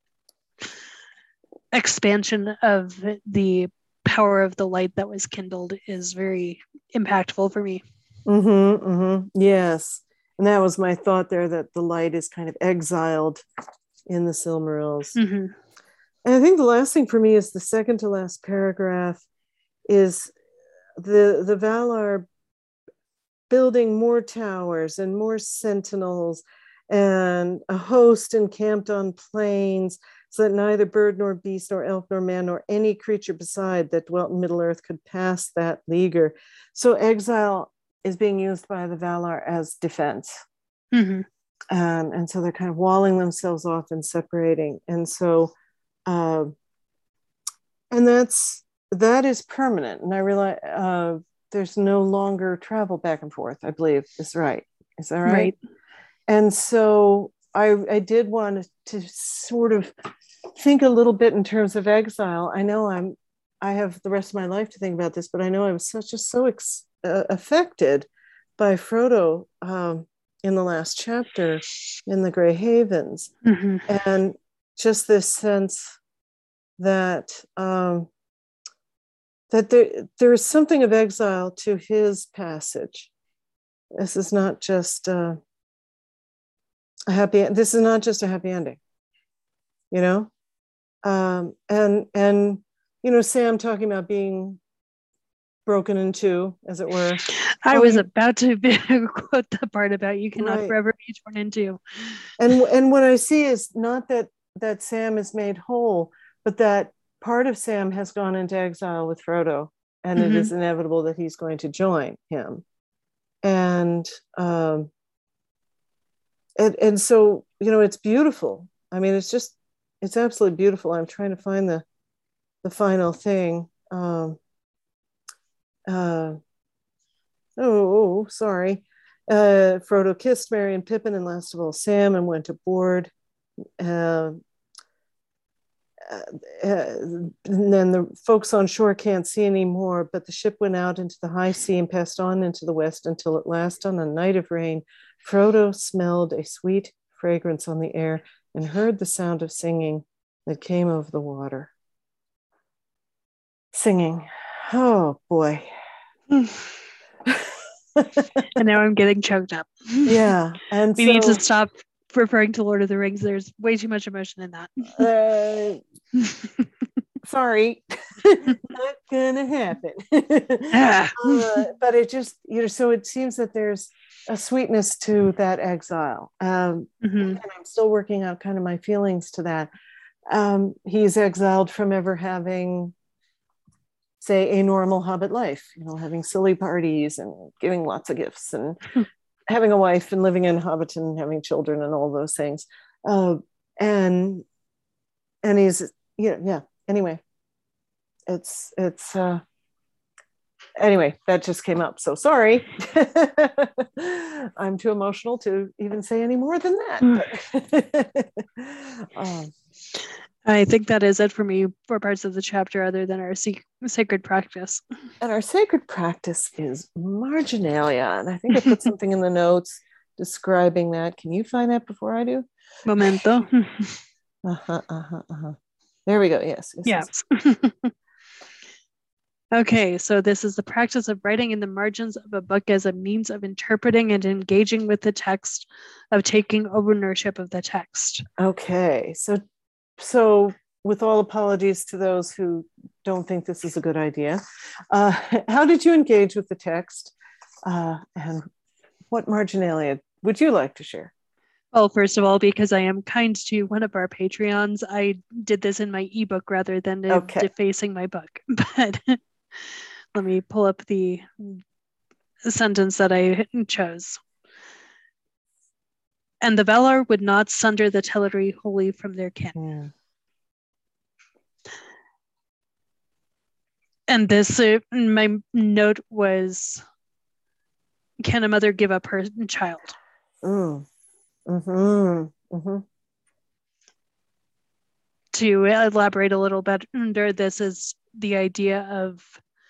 Speaker 2: expansion of the power of the light that was kindled is very impactful for me.
Speaker 1: Mm-hmm, mm-hmm. Yes. And that was my thought there, that the light is kind of exiled in the Silmarils. Mm-hmm. And I think the last thing for me is the second to last paragraph is the, the Valar building more towers and more sentinels and a host encamped on plains, so that neither bird nor beast nor elf nor man nor any creature beside that dwelt in Middle Earth could pass that leaguer. So exile is being used by the Valar as defense. Mm-hmm. Um, and so they're kind of walling themselves off and separating. And so, uh, and that's, that is permanent. And I realize uh, there's no longer travel back and forth, I believe is right. Is that right? Right. And so I, I did want to sort of think a little bit in terms of exile. I know I'm, I have the rest of my life to think about this, but I know I was such just so ex, uh, affected by Frodo um, in the last chapter in the Grey Havens, mm-hmm. and just this sense that um, that there there is something of exile to his passage. This is not just uh, a happy. This is not just a happy ending, you know. Um, and and you know, Sam talking about being broken in two, as it were.
Speaker 2: I oh, was you, about to be, quote the part about you cannot right. forever be torn in two.
Speaker 1: And and what I see is not that that Sam is made whole, but that part of Sam has gone into exile with Frodo, and mm-hmm. it is inevitable that he's going to join him. And um, and and so you know, it's beautiful. I mean, it's just it's absolutely beautiful. I'm trying to find the the final thing. Um, uh, oh, oh, sorry. Uh, Frodo kissed Merry and Pippin and last of all Sam and went aboard. Uh, uh, and then the folks on shore can't see anymore, but the ship went out into the high sea and passed on into the west until at last on a night of rain, Frodo smelled a sweet fragrance on the air and heard the sound of singing that came over the water. Singing. Oh, boy.
Speaker 2: And now I'm getting choked up.
Speaker 1: Yeah. And
Speaker 2: we
Speaker 1: so,
Speaker 2: need to stop referring to Lord of the Rings. There's way too much emotion in that.
Speaker 1: Uh, sorry. Not gonna happen.
Speaker 2: Ah.
Speaker 1: uh, but it just, you know, so it seems that there's a sweetness to that exile. Um, mm-hmm. And I'm still working out kind of my feelings to that. Um, he's exiled from ever having, say, a normal hobbit life, you know, having silly parties and giving lots of gifts and having a wife and living in Hobbiton and having children and all those things. Uh, and and he's, yeah, yeah. Anyway, it's, it's, uh, anyway, that just came up. So sorry. I'm too emotional to even say any more than that. But, um,
Speaker 2: I think that is it for me for parts of the chapter other than our se- sacred practice.
Speaker 1: And our sacred practice is marginalia. And I think I put something in the notes describing that. Can you find that before I do?
Speaker 2: Momento.
Speaker 1: uh-huh, uh-huh, uh-huh. There we go. Yes.
Speaker 2: Yes. yes. Okay, so this is the practice of writing in the margins of a book as a means of interpreting and engaging with the text, of taking ownership of the text.
Speaker 1: Okay, so so with all apologies to those who don't think this is a good idea, uh, how did you engage with the text, uh, and what marginalia would you like to share?
Speaker 2: Well, first of all, because I am kind to one of our Patreons, I did this in my ebook rather than okay. defacing my book. But let me pull up the sentence that I chose. And the Valar would not sunder the Teleri wholly from their kin.
Speaker 1: Yeah.
Speaker 2: And this, uh, my note was, can a mother give up her child?
Speaker 1: Mm. Mm-hmm. Mm-hmm.
Speaker 2: To elaborate a little bit under this is the idea of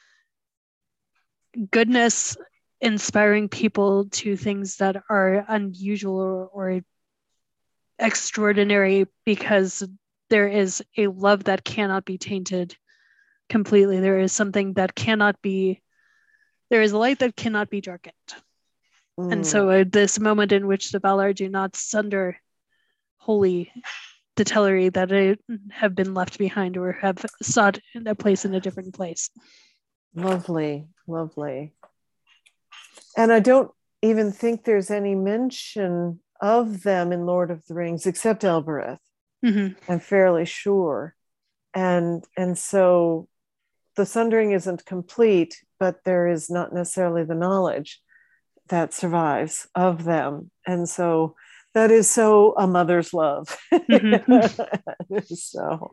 Speaker 2: goodness inspiring people to things that are unusual or, or extraordinary, because there is a love that cannot be tainted completely. There is something that cannot be, there is a light that cannot be darkened. Mm. And so uh, this moment in which the Valar do not sunder wholly the Teleri that uh, have been left behind or have sought a place in a different place.
Speaker 1: Lovely, lovely. And I don't even think there's any mention of them in Lord of the Rings except Elbereth.
Speaker 2: Mm-hmm.
Speaker 1: I'm fairly sure. And and so the sundering isn't complete, but there is not necessarily the knowledge that survives of them. And so that is so a mother's love. Mm-hmm. So,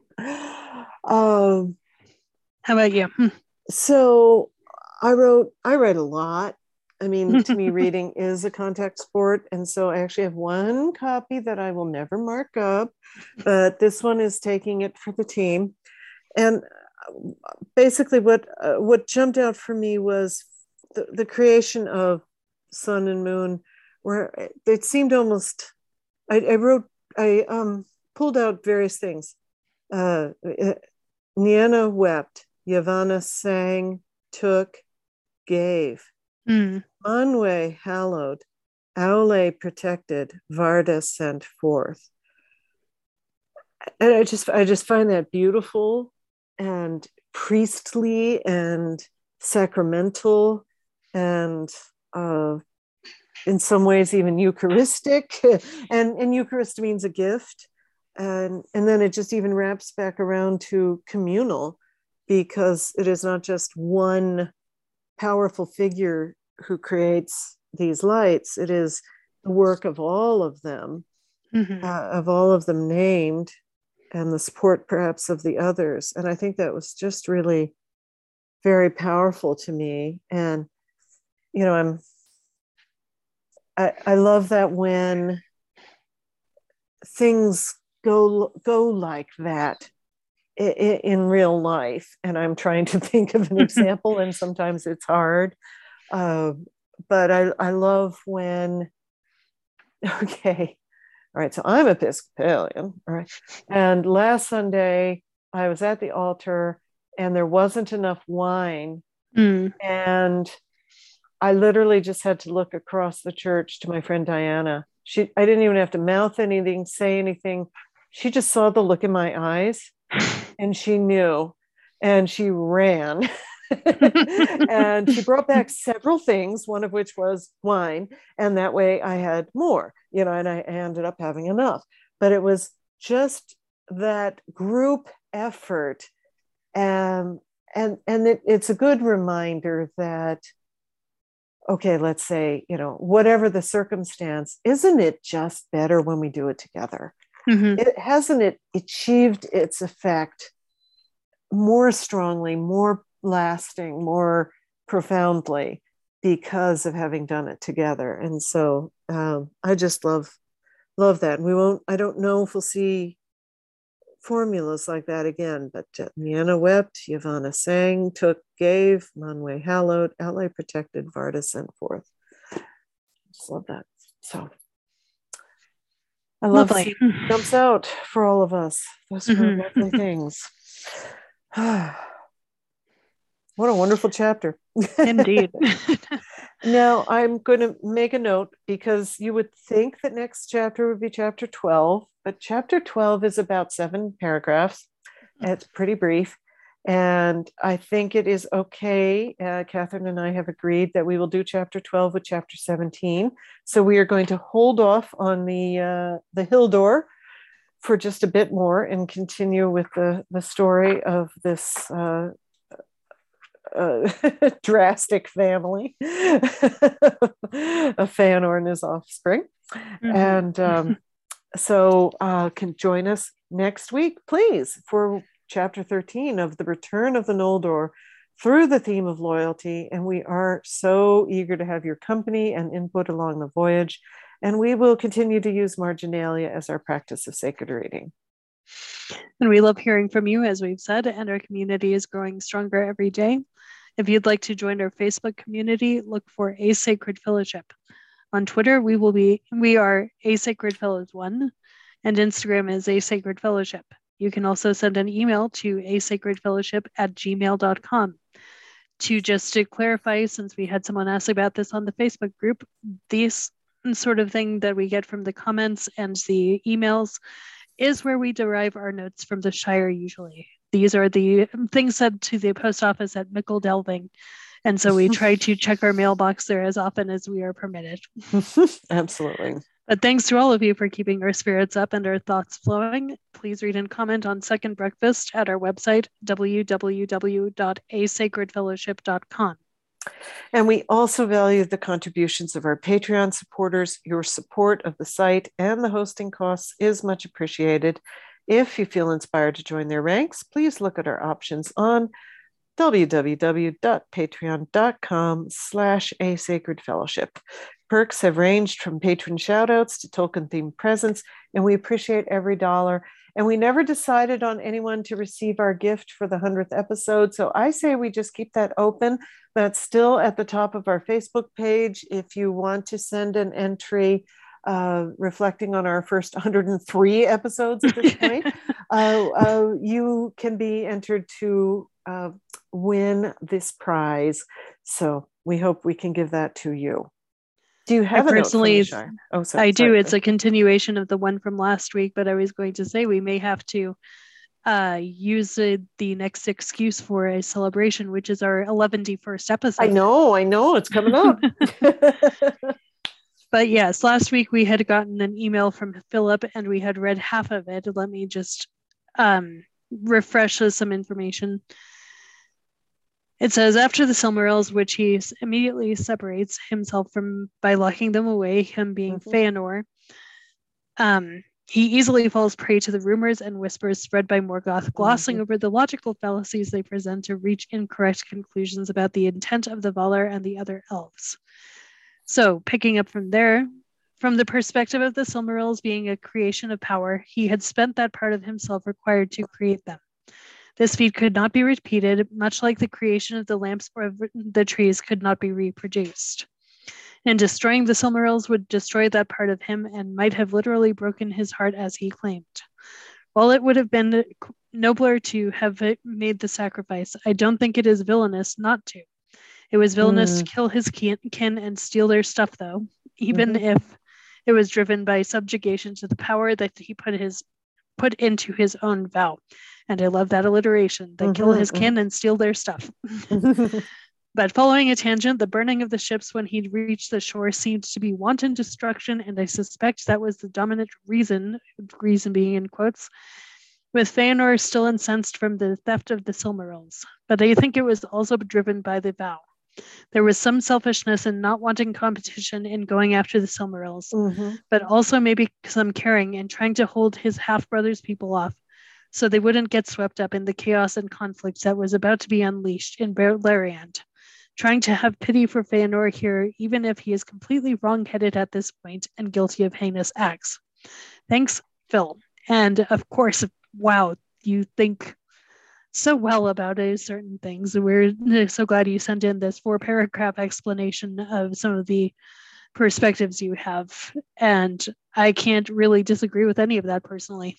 Speaker 1: um,
Speaker 2: how about you?
Speaker 1: So I wrote, I read a lot. I mean, to me, reading is a contact sport. And so I actually have one copy that I will never mark up, but this one is taking it for the team. And basically what uh, what jumped out for me was the, the creation of sun and moon, where it seemed almost, I, I wrote, I um, pulled out various things. Uh, Nienna wept, Yavanna sang, took, gave.
Speaker 2: Mm.
Speaker 1: Manwe hallowed, Aule protected, Varda sent forth. And I just I just find that beautiful and priestly and sacramental and uh, in some ways even Eucharistic. and, and Eucharist means a gift. And, and then it just even wraps back around to communal, because it is not just one powerful figure who creates these lights. It is the work of all of them, mm-hmm. uh, of all of them named, and the support perhaps of the others. And I think that was just really very powerful to me. And, you know, I'm, I, I love that when things go, go like that in, in real life. And I'm trying to think of an example, and sometimes it's hard. Uh, but I, I love when, okay, all right, so I'm Episcopalian, all right. And last Sunday, I was at the altar and there wasn't enough wine.
Speaker 2: Mm.
Speaker 1: And I literally just had to look across the church to my friend Diana. She, I didn't even have to mouth anything, say anything. She just saw the look in my eyes and she knew, and she ran. And she brought back several things, one of which was wine. And that way I had more, you know, and I ended up having enough. But it was just that group effort. And, and, and it, it's a good reminder that, okay, let's say, you know, whatever the circumstance, isn't it just better when we do it together?
Speaker 2: Mm-hmm.
Speaker 1: It hasn't it achieved its effect more strongly, more lasting, more profoundly because of having done it together. And so um, I just love love that. And we won't, I don't know if we'll see formulas like that again, but uh, Nienna wept, Yavanna sang, took, gave, Manwe hallowed, Ally protected, Varda sent forth. Just love that. So I love
Speaker 2: Lovely.
Speaker 1: seeing it jumps out for all of us. Those were
Speaker 2: Mhm.
Speaker 1: lovely things. What a wonderful chapter.
Speaker 2: Indeed.
Speaker 1: Now I'm going to make a note, because you would think that next chapter would be chapter twelve, but chapter twelve is about seven paragraphs. It's pretty brief. And I think it is okay. Uh, Catherine and I have agreed that we will do chapter twelve with chapter seventeen. So we are going to hold off on the uh, the Hildor for just a bit more and continue with the, the story of this uh, uh, drastic family of Feanor and his offspring. Mm-hmm. And um, so uh, can join us next week, please, for chapter thirteen of The Return of the Noldor through the theme of loyalty. And we are so eager to have your company and input along the voyage. And we will continue to use marginalia as our practice of sacred reading.
Speaker 2: And we love hearing from you, as we've said, and our community is growing stronger every day. If you'd like to join our Facebook community, look for A Sacred Fellowship. On Twitter, we will be we are A Sacred Fellows one, and Instagram is A Sacred Fellowship. You can also send an email to asacredfellowship at gmail dot com. To just to clarify, since we had someone ask about this on the Facebook group, this sort of thing that we get from the comments and the emails is where we derive our notes from the Shire usually. These are the things sent to the post office at Mickle Delving. And so we try to check our mailbox there as often as we are permitted.
Speaker 1: Absolutely.
Speaker 2: But thanks to all of you for keeping our spirits up and our thoughts flowing. Please read and comment on Second Breakfast at our website, w w w dot a sacred fellowship dot com.
Speaker 1: And we also value the contributions of our Patreon supporters. Your support of the site and the hosting costs is much appreciated. If you feel inspired to join their ranks, please look at our options on w w w dot patreon dot com slash a sacred fellowship. Perks have ranged from patron shoutouts to Tolkien-themed presents, and we appreciate every dollar. And we never decided on anyone to receive our gift for the hundredth episode. So I say we just keep that open. That's still at the top of our Facebook page. If you want to send an entry uh, reflecting on our first one hundred three episodes at this point, uh, uh, you can be entered to uh, win this prize. So we hope we can give that to you. Do you have
Speaker 2: I
Speaker 1: a
Speaker 2: personally,
Speaker 1: note from the Shire? Oh, sorry,
Speaker 2: I do.
Speaker 1: sorry.
Speaker 2: It's a continuation of the one from last week, but I was going to say we may have to uh, use uh, the next excuse for a celebration, which is our eleventy-first episode.
Speaker 1: I know, I know, it's coming up.
Speaker 2: But yes, last week we had gotten an email from Philip and we had read half of it. Let me just um, refresh some information. It says, after the Silmarils, which he immediately separates himself from by locking them away, him being mm-hmm. Feanor, um, he easily falls prey to the rumors and whispers spread by Morgoth, glossing mm-hmm. over the logical fallacies they present to reach incorrect conclusions about the intent of the Valar and the other elves. So, picking up from there, from the perspective of the Silmarils being a creation of power, he had spent that part of himself required to create them. This feat could not be repeated, much like the creation of the lamps or the trees could not be reproduced. And destroying the Silmarils would destroy that part of him and might have literally broken his heart as he claimed. While it would have been nobler to have made the sacrifice, I don't think it is villainous not to. It was villainous mm. to kill his kin, kin and steal their stuff, though, even mm-hmm. if it was driven by subjugation to the power that he put his put into his own vow. And I love that alliteration. They mm-hmm, kill his kin mm-hmm. and steal their stuff. But following a tangent, the burning of the ships when he'd reached the shore seemed to be wanton destruction, and I suspect that was the dominant reason, reason being in quotes, with Feanor still incensed from the theft of the Silmarils. But I think it was also driven by the vow. There was some selfishness in not wanting competition in going after the Silmarils, mm-hmm. but also maybe some caring in trying to hold his half-brother's people off so they wouldn't get swept up in the chaos and conflict that was about to be unleashed in Beleriand. Trying to have pity for Feanor here, even if he is completely wrong-headed at this point and guilty of heinous acts. Thanks, Phil. And of course, wow, you think so well about it, certain things. We're so glad you sent in this four paragraph explanation of some of the perspectives you have. And I can't really disagree with any of that personally.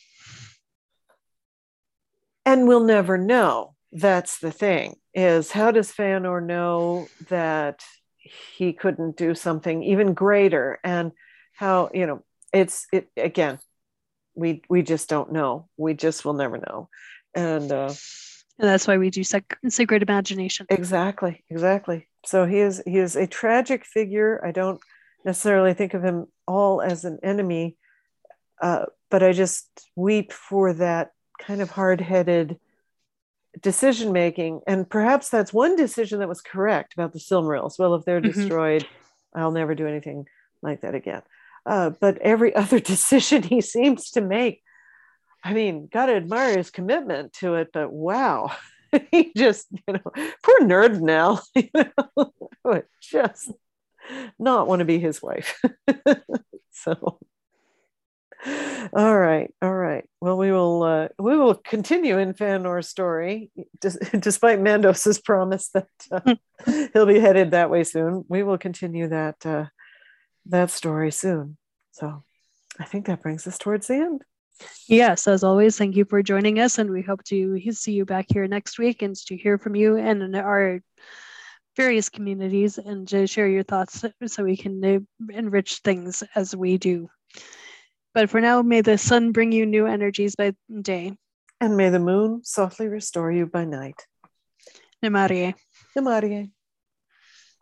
Speaker 1: And we'll never know. That's the thing, is how does Feanor know that he couldn't do something even greater? And how, you know, it's, it again, we we just don't know. We just will never know. And uh,
Speaker 2: and that's why we do sec- sacred imagination.
Speaker 1: Exactly, exactly. So he is he is a tragic figure. I don't necessarily think of him all as an enemy, uh, but I just weep for that kind of hard-headed decision making. And perhaps that's one decision that was correct about the Silmarils. Well, if they're mm-hmm. destroyed, I'll never do anything like that again. Uh, but every other decision he seems to make, I mean, gotta admire his commitment to it, but wow. He just, you know, poor nerd Nell, you know, would just not want to be his wife. So, all right, all right. Well, we will uh, we will continue in Feanor's story, despite Mandos's promise that uh, he'll be headed that way soon. We will continue that uh, that story soon. So, I think that brings us towards the end.
Speaker 2: Yes, as always, thank you for joining us, and we hope to see you back here next week and to hear from you and in our various communities and to share your thoughts so we can enrich things as we do. But for now, may the sun bring you new energies by day.
Speaker 1: And may the moon softly restore you by night.
Speaker 2: Namarie.
Speaker 1: Namarie.